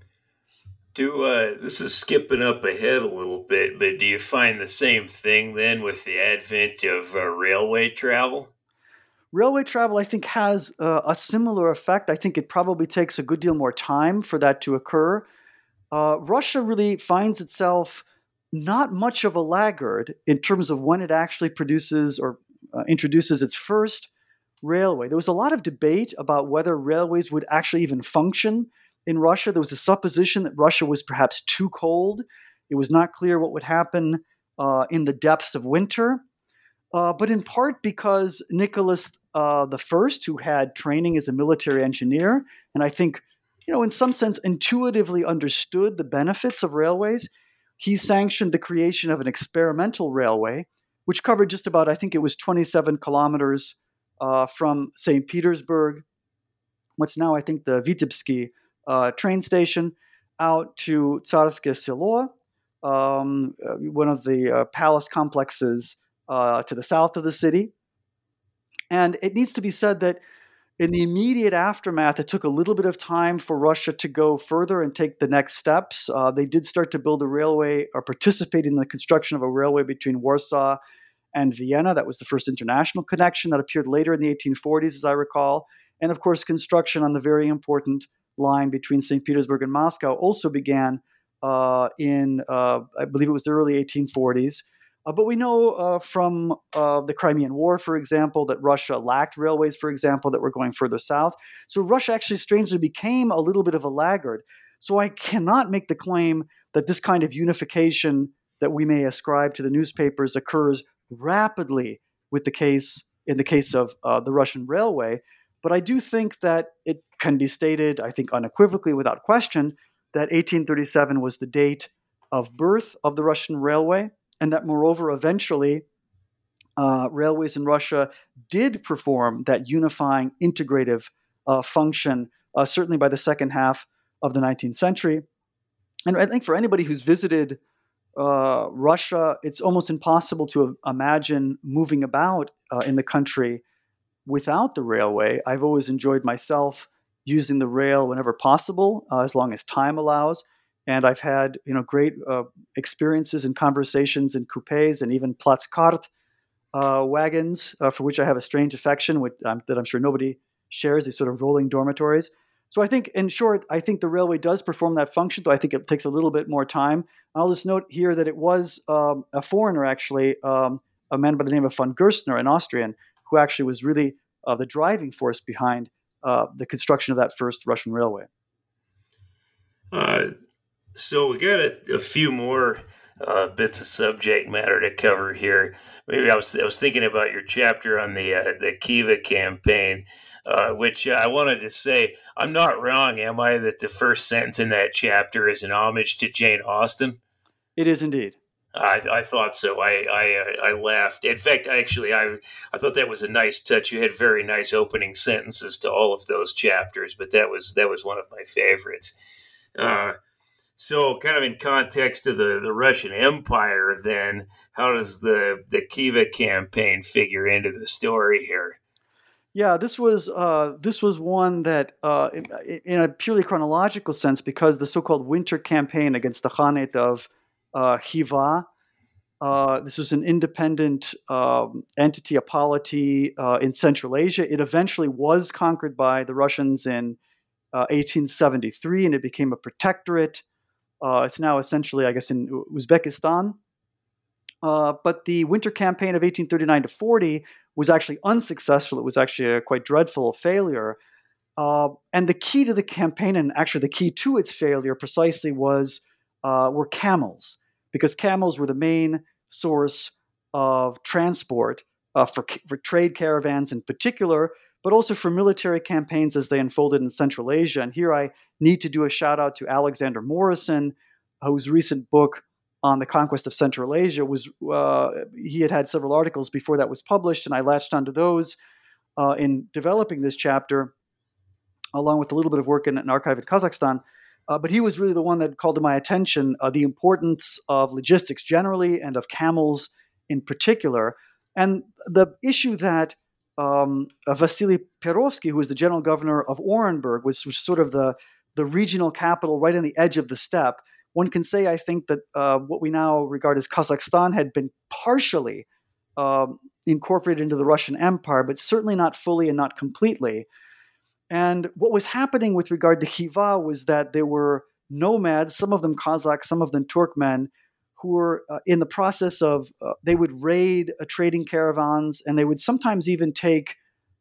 This is skipping up ahead a little bit, but do you find the same thing then with the advent of railway travel? Railway travel, I think, has a similar effect. I think it probably takes a good deal more time for that to occur. Russia really finds itself not much of a laggard in terms of when it actually produces or introduces its first railway. There was a lot of debate about whether railways would actually even function in Russia. There was a supposition that Russia was perhaps too cold. It was not clear what would happen in the depths of winter. But in part because Nicholas I, who had training as a military engineer, and I think, in some sense intuitively understood the benefits of railways, he sanctioned the creation of an experimental railway, which covered just about, I think it was 27 kilometers from St. Petersburg, what's now, I think, the Vitebsky train station, out to Tsarskoye Selo, one of the palace complexes to the south of the city. And it needs to be said that in the immediate aftermath, it took a little bit of time for Russia to go further and take the next steps. They did start to build a railway or participate in the construction of a railway between Warsaw and Vienna. That was the first international connection that appeared later in the 1840s, as I recall. And of course, construction on the very important line between St. Petersburg and Moscow also began in, I believe it was the early 1840s. But we know from the Crimean War, for example, that Russia lacked railways, for example, that were going further south. So Russia actually strangely became a little bit of a laggard. So I cannot make the claim that this kind of unification that we may ascribe to the newspapers occurs rapidly in the case of the Russian railway. But I do think that it can be stated, I think unequivocally, without question, that 1837 was the date of birth of the Russian railway, and that moreover, eventually, railways in Russia did perform that unifying, integrative function, certainly by the second half of the 19th century. And I think for anybody who's visited Russia, it's almost impossible to imagine moving about in the country without the railway. I've always enjoyed myself using the rail whenever possible, as long as time allows. And I've had great experiences and conversations in coupés and even Platzkart wagons, for which I have a strange affection that I'm sure nobody shares, these sort of rolling dormitories. So I think, in short, I think the railway does perform that function, though I think it takes a little bit more time. I'll just note here that it was a foreigner, actually, a man by the name of von Gerstner, an Austrian, who actually was really the driving force behind the construction of that first Russian railway. So we got a few more bits of subject matter to cover here. Maybe I was thinking about your chapter on the Khiva campaign, which I wanted to say, I'm not wrong, am I, that the first sentence in that chapter is an homage to Jane Austen? It is indeed. I thought so. I laughed. In fact, I thought that was a nice touch. You had very nice opening sentences to all of those chapters, but that was one of my favorites. So kind of in context of the Russian Empire, then, how does the Khiva campaign figure into the story here? Yeah, this was one that, in a purely chronological sense, because the so-called winter campaign against the Khanate of Khiva, this was an independent entity, a polity in Central Asia. It eventually was conquered by the Russians in 1873, and it became a protectorate. It's now essentially, I guess, in Uzbekistan. But the winter campaign of 1839 to 40 was actually unsuccessful. It was actually a quite dreadful failure. And the key to the campaign, and actually the key to its failure precisely, were camels, because camels were the main source of transport for trade caravans in particular, but also for military campaigns as they unfolded in Central Asia. And here I need to do a shout out to Alexander Morrison, whose recent book on the conquest of Central Asia he had several articles before that was published, and I latched onto those in developing this chapter, along with a little bit of work in an archive in Kazakhstan. But he was really the one that called to my attention the importance of logistics generally and of camels in particular. And the issue that Vasily Perovsky, who was the general governor of Orenburg, was sort of the regional capital right on the edge of the steppe. One can say, I think, that what we now regard as Kazakhstan had been partially incorporated into the Russian Empire, but certainly not fully and not completely. And what was happening with regard to Khiva was that there were nomads, some of them Kazakh, some of them Turkmen, who were in the process of, they would raid trading caravans, and they would sometimes even take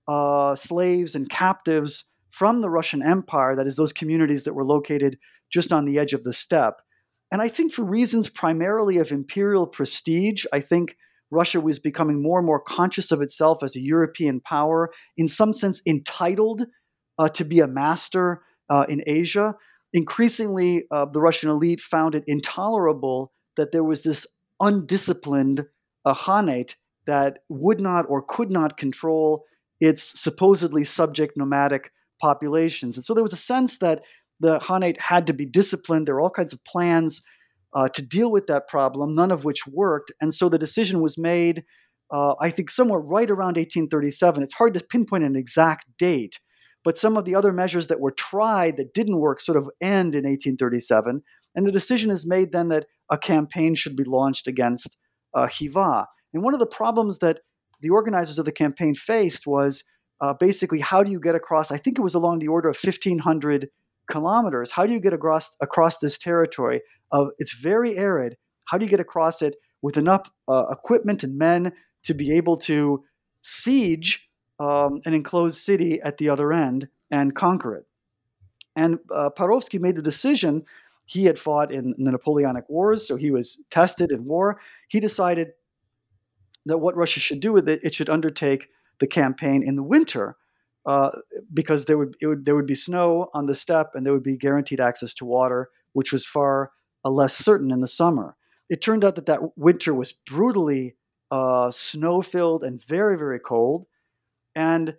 slaves and captives from the Russian Empire, that is, those communities that were located just on the edge of the steppe. And I think for reasons primarily of imperial prestige, I think Russia was becoming more and more conscious of itself as a European power, in some sense entitled to be a master in Asia. Increasingly, the Russian elite found it intolerable that there was this undisciplined Khanate that would not or could not control its supposedly subject nomadic populations. And so there was a sense that the Khanate had to be disciplined. There were all kinds of plans to deal with that problem, none of which worked. And so the decision was made, I think, somewhere right around 1837. It's hard to pinpoint an exact date, but some of the other measures that were tried that didn't work sort of end in 1837. And the decision is made then that a campaign should be launched against Khiva. And one of the problems that the organizers of the campaign faced was basically, how do you get across, I think it was along the order of 1,500 kilometers, how do you get across this territory? It's very arid. How do you get across it with enough equipment and men to be able to siege an enclosed city at the other end and conquer it? And Perovsky made the decision. He had fought in the Napoleonic Wars, so he was tested in war. He decided that what Russia should do with it, it should undertake the campaign in the winter, because there would be snow on the steppe and there would be guaranteed access to water, which was far less certain in the summer. It turned out that winter was brutally snow-filled, and very, very cold. And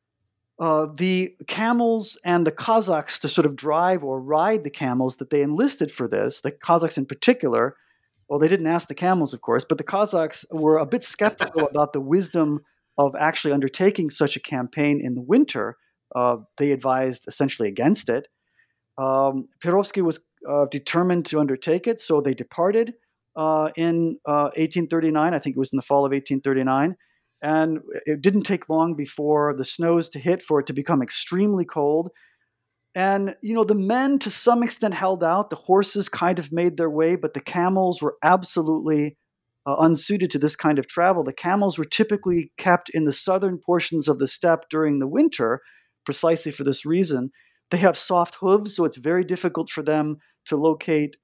the camels and the Kazakhs to sort of drive or ride the camels that they enlisted for this, the Kazakhs in particular, well, they didn't ask the camels, of course, but the Kazakhs were a bit skeptical about the wisdom of actually undertaking such a campaign in the winter. They advised essentially against it. Perovsky was determined to undertake it, so they departed in 1839. I think it was in the fall of 1839. And it didn't take long before the snows to hit for it to become extremely cold. And, the men to some extent held out. The horses kind of made their way, but the camels were absolutely unsuited to this kind of travel. The camels were typically kept in the southern portions of the steppe during the winter, precisely for this reason. They have soft hooves, so it's very difficult for them to locate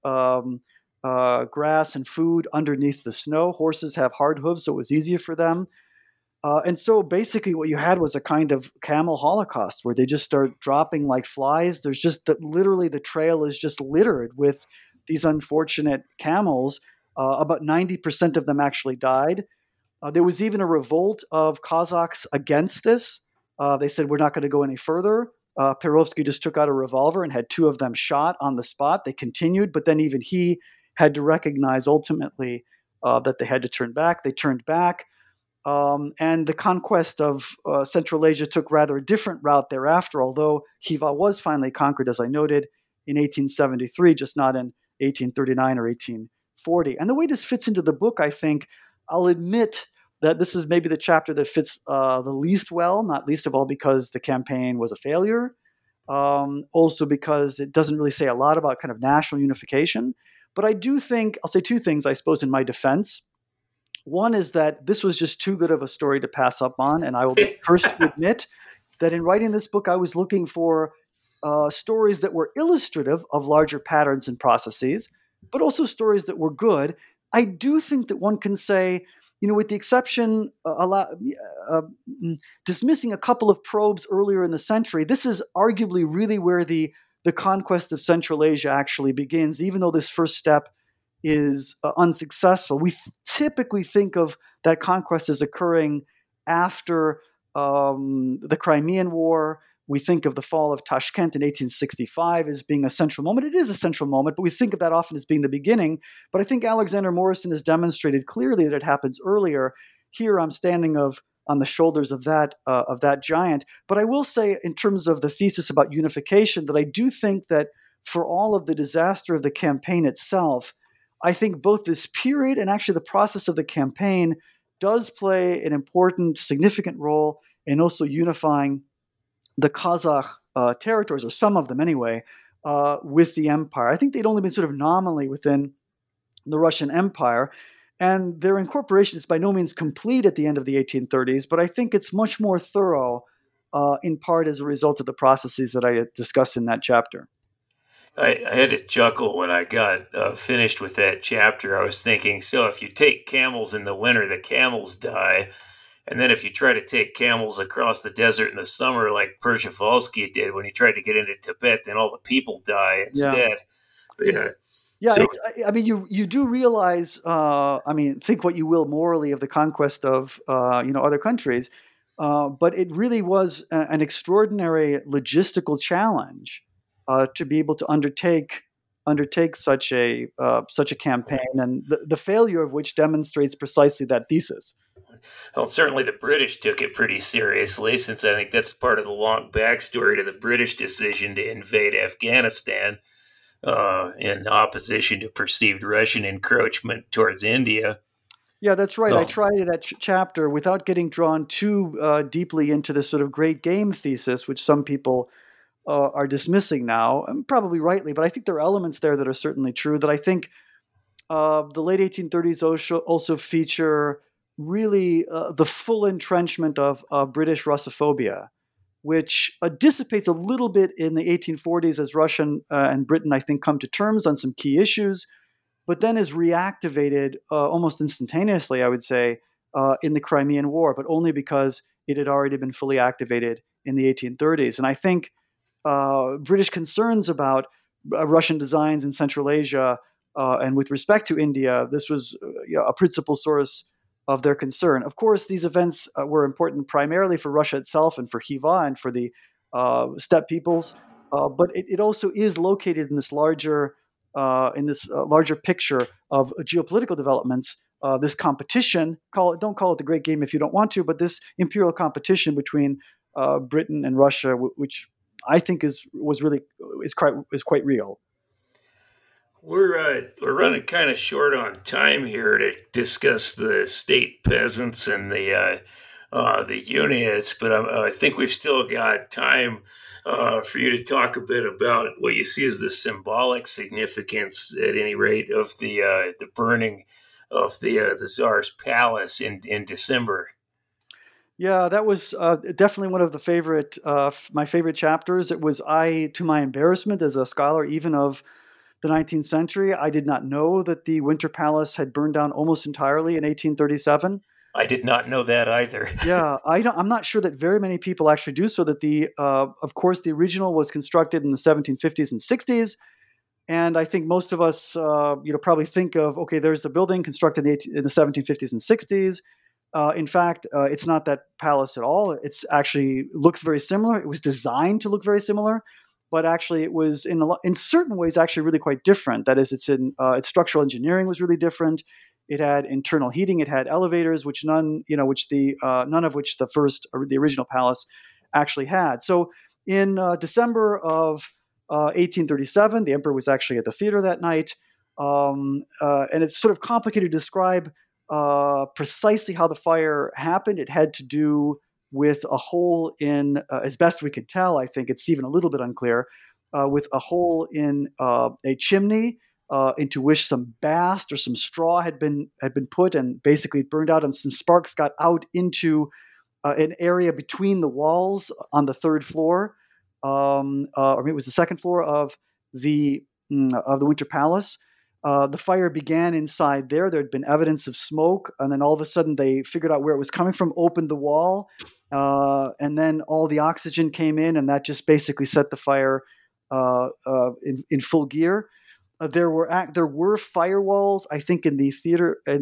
grass and food underneath the snow. Horses have hard hooves, so it was easier for them. And so basically what you had was a kind of camel holocaust where they just start dropping like flies. There's just literally the trail is just littered with these unfortunate camels. About 90% of them actually died. There was even a revolt of Kazakhs against this. They said, we're not going to go any further. Perovsky just took out a revolver and had 2 of them shot on the spot. They continued, but then even he had to recognize ultimately that they had to turn back. They turned back. And the conquest of Central Asia took rather a different route thereafter, although Khiva was finally conquered, as I noted, in 1873, just not in 1839 or 1840. And the way this fits into the book, I think, I'll admit that this is maybe the chapter that fits the least well, not least of all because the campaign was a failure, also because it doesn't really say a lot about kind of national unification. But I do think, I'll say 2 things, I suppose, in my defense. One is that this was just too good of a story to pass up on, and I will be first to admit that in writing this book, I was looking for stories that were illustrative of larger patterns and processes, but also stories that were good. I do think that one can say, with the exception, dismissing a couple of probes earlier in the century, this is arguably really where the conquest of Central Asia actually begins, even though this first step is unsuccessful. We typically think of that conquest as occurring after the Crimean War. We think of the fall of Tashkent in 1865 as being a central moment. It is a central moment, but we think of that often as being the beginning. But I think Alexander Morrison has demonstrated clearly that it happens earlier. Here I'm standing on the shoulders of that giant. But I will say, in terms of the thesis about unification, that I do think that for all of the disaster of the campaign itself, I think both this period and actually the process of the campaign does play an important, significant role in also unifying the Kazakh territories, or some of them anyway, with the empire. I think they'd only been sort of nominally within the Russian Empire, and their incorporation is by no means complete at the end of the 1830s, but I think it's much more thorough, in part as a result of the processes that I discussed in that chapter. I had to chuckle when I got finished with that chapter. I was thinking, so if you take camels in the winter, the camels die. And then if you try to take camels across the desert in the summer, like Przhevalsky did when he tried to get into Tibet, then all the people die instead. Yeah. So, I mean, you do realize, think what you will morally of the conquest of, other countries, but it really was an extraordinary logistical challenge to be able to undertake such a campaign, and the failure of which demonstrates precisely that thesis. Well, certainly the British took it pretty seriously, since I think that's part of the long backstory to the British decision to invade Afghanistan in opposition to perceived Russian encroachment towards India. Yeah, that's right. I tried that chapter without getting drawn too deeply into this sort of great game thesis, which some people are dismissing now, and probably rightly, but I think there are elements there that are certainly true, that I think the late 1830s also feature really the full entrenchment of British Russophobia, which dissipates a little bit in the 1840s as Russia and Britain, I think, come to terms on some key issues, but then is reactivated almost instantaneously, I would say, in the Crimean War, but only because it had already been fully activated in the 1830s. And I think British concerns about Russian designs in Central Asia and with respect to India, this was a principal source of their concern. Of course, these events were important primarily for Russia itself and for Khiva and for the steppe peoples, but it also is located in this larger picture of geopolitical developments. This competition, don't call it the Great Game if you don't want to, but this imperial competition between Britain and Russia, which I think is quite real. We're running kind of short on time here to discuss the state peasants and the Uniats, but I think we've still got time for you to talk a bit about what you see as the symbolic significance, at any rate, of the burning of the Tsar's palace in December. Yeah, that was definitely one of my favorite chapters. It was, to my embarrassment as a scholar, even of the 19th century, I did not know that the Winter Palace had burned down almost entirely in 1837. I did not know that either. Yeah, I'm not sure that very many people actually do so. That of course, the original was constructed in the 1750s and 60s, and I think most of us, probably think of, okay, there's the building constructed in the 1750s and 60s. In fact, it's not that palace at all. It's actually looks very similar. It was designed to look very similar, but actually it was in certain ways actually really quite different. That is, its structural engineering was really different. It had internal heating. It had elevators, none of which the original palace actually had. So in December of 1837, the emperor was actually at the theater that night, and it's sort of complicated to describe precisely how the fire happened. It had to do with a hole in, as best we can tell, I think it's even a little bit unclear, with a hole in a chimney into which some bast or some straw had been put, and basically it burned out, and some sparks got out into an area between the walls on the third floor, or maybe it was the second floor of the Winter Palace. The fire began inside there. There had been evidence of smoke, and then all of a sudden they figured out where it was coming from, opened the wall, and then all the oxygen came in, and that just basically set the fire in full gear. There were firewalls, I think, in the theater, in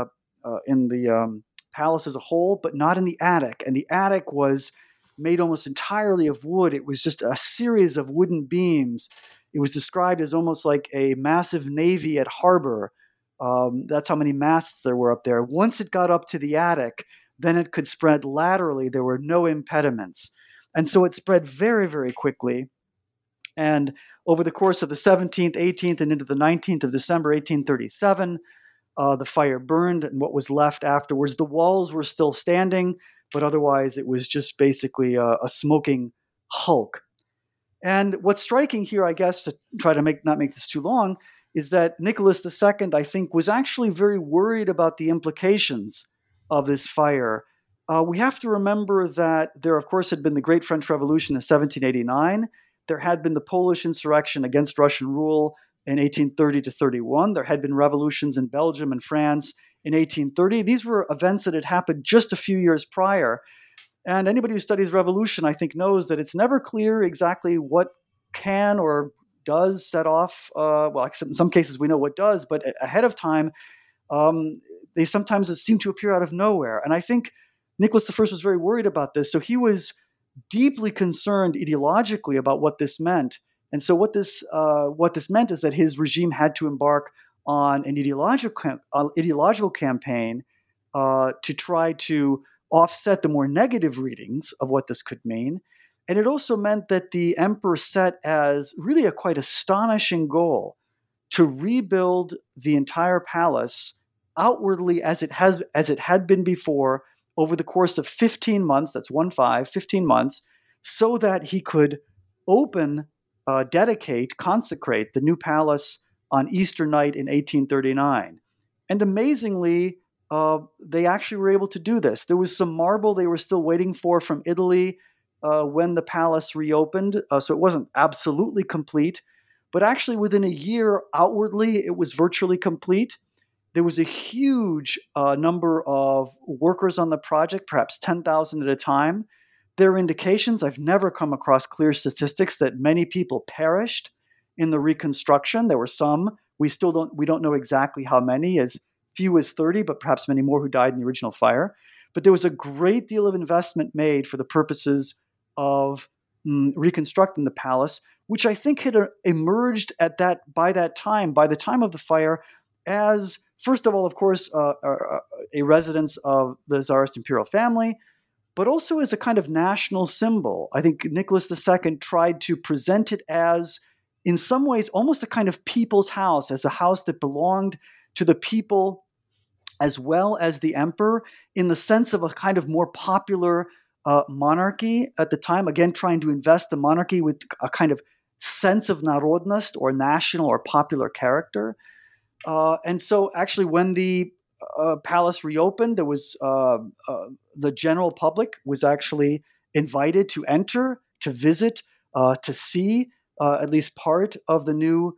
the palace as a whole, but not in the attic. And the attic was made almost entirely of wood. It was just a series of wooden beams. It was described as almost like a massive navy at harbor. That's how many masts there were up there. Once it got up to the attic, then it could spread laterally. There were no impediments. And so it spread very, very quickly. And over the course of the 17th, 18th, and into the 19th of December, 1837, the fire burned, and what was left afterwards, the walls were still standing, but otherwise it was just basically a smoking hulk. And what's striking here, I guess, to try to not make this too long, is that Nicholas II, I think, was actually very worried about the implications of this fire. We have to remember that there, of course, had been the Great French Revolution in 1789. There had been the Polish insurrection against Russian rule in 1830 to 31. There had been revolutions in Belgium and France in 1830. These were events that had happened just a few years prior. And anybody who studies revolution, I think, knows that it's never clear exactly what can or does set off. In some cases we know what does, but ahead of time, they sometimes seem to appear out of nowhere. And I think Nicholas I was very worried about this. So he was deeply concerned ideologically about what this meant. And so what this meant is that his regime had to embark on an ideological campaign to try to offset the more negative readings of what this could mean. And it also meant that the emperor set as really a quite astonishing goal to rebuild the entire palace outwardly as it had been before over the course of 15 months, that's 15 months, so that he could consecrate the new palace on Easter night in 1839. And amazingly, they actually were able to do this. There was some marble they were still waiting for from Italy when the palace reopened, so it wasn't absolutely complete. But actually, within a year, outwardly, it was virtually complete. There was a huge number of workers on the project, perhaps 10,000 at a time. There are indications, I've never come across clear statistics, that many people perished in the reconstruction. There were some. We don't know exactly how many, as few as 30, but perhaps many more who died in the original fire. But there was a great deal of investment made for the purposes of reconstructing the palace, which I think had emerged by the time of the fire, as, first of all, of course, a residence of the Tsarist imperial family, but also as a kind of national symbol. I think Nicholas II tried to present it as, in some ways, almost a kind of people's house, as a house that belonged to the people as well as the emperor, in the sense of a kind of more popular monarchy at the time, again, trying to invest the monarchy with a kind of sense of narodnost, or national or popular character. And so actually when the palace reopened, there was the general public was actually invited to enter, to visit, to see at least part of the new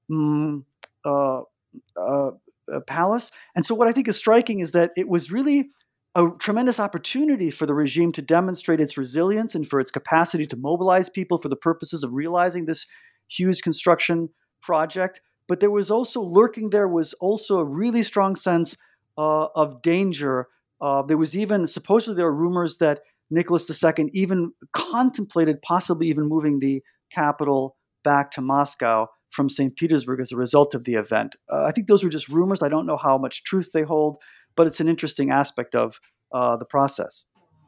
palace. And so what I think is striking is that it was really a tremendous opportunity for the regime to demonstrate its resilience and for its capacity to mobilize people for the purposes of realizing this huge construction project. But there was also lurking there was also a really strong sense of danger. There was even, supposedly there are rumors that Nicholas II even contemplated possibly even moving the capital back to Moscow from St. Petersburg as a result of the event. I think those were just rumors. I don't know how much truth they hold, but it's an interesting aspect of the process.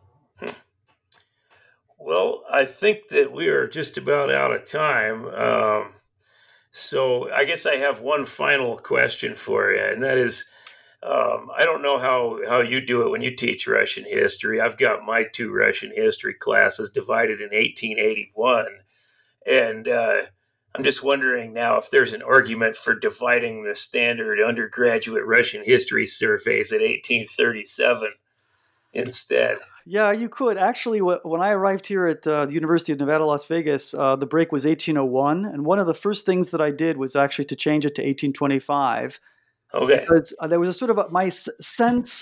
Well, I think that we are just about out of time. So I guess I have one final question for you, and that is, I don't know how you do it when you teach Russian history. I've got my 2 Russian history classes divided in 1881, and I'm just wondering now if there's an argument for dividing the standard undergraduate Russian history surveys at 1837 instead. Yeah, you could. Actually, when I arrived here at the University of Nevada, Las Vegas, the break was 1801. And one of the first things that I did was actually to change it to 1825. Okay. Because there was a sort of my sense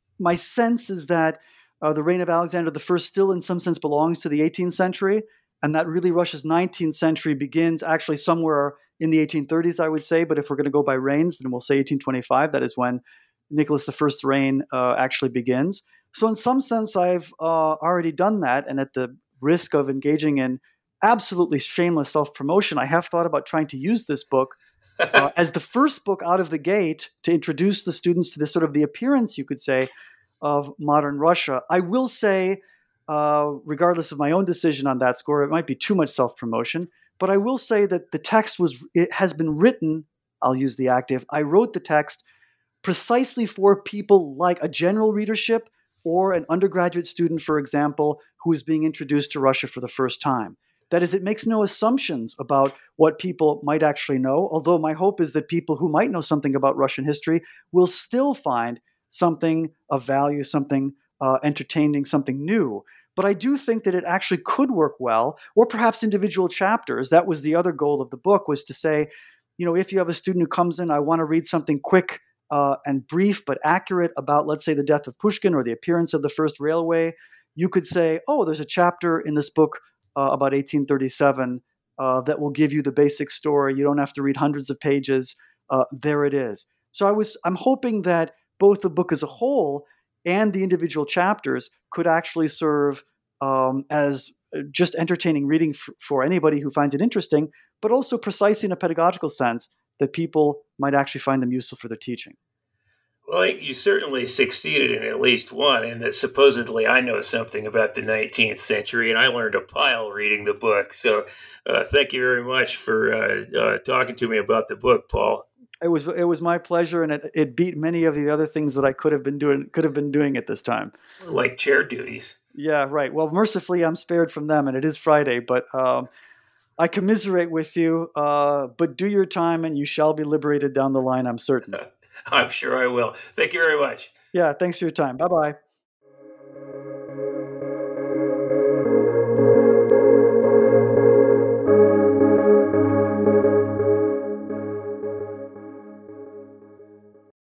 is that the reign of Alexander I still in some sense belongs to the 18th century. And that really Russia's 19th century begins actually somewhere in the 1830s, I would say. But if we're going to go by reigns, then we'll say 1825. That is when Nicholas I's reign actually begins. So in some sense, I've already done that. And at the risk of engaging in absolutely shameless self-promotion, I have thought about trying to use this book as the first book out of the gate to introduce the students to this sort of the appearance, you could say, of modern Russia. I will say, regardless of my own decision on that score, it might be too much self-promotion, but I will say that the text has been written, I'll use the active, I wrote the text precisely for people like a general readership or an undergraduate student, for example, who is being introduced to Russia for the first time. That is, it makes no assumptions about what people might actually know, although my hope is that people who might know something about Russian history will still find something of value, something entertaining, something new. But I do think that it actually could work well, or perhaps individual chapters. That was the other goal of the book, was to say, if you have a student who comes in, I want to read something quick and brief but accurate about, let's say, the death of Pushkin or the appearance of the first railway, you could say, oh, there's a chapter in this book about 1837 that will give you the basic story. You don't have to read hundreds of pages. There it is. So I'm hoping that both the book as a whole and the individual chapters could actually serve as just entertaining reading for anybody who finds it interesting, but also precisely in a pedagogical sense that people might actually find them useful for their teaching. Well, you certainly succeeded in at least one, in that supposedly I know something about the 19th century, and I learned a pile reading the book. So thank you very much for talking to me about the book, Paul. It was my pleasure, and it beat many of the other things that I could have been doing at this time. Like chair duties. Yeah, right. Well, mercifully, I'm spared from them, and it is Friday, but I commiserate with you. But do your time, and you shall be liberated down the line, I'm certain. I'm sure I will. Thank you very much. Yeah, thanks for your time. Bye-bye.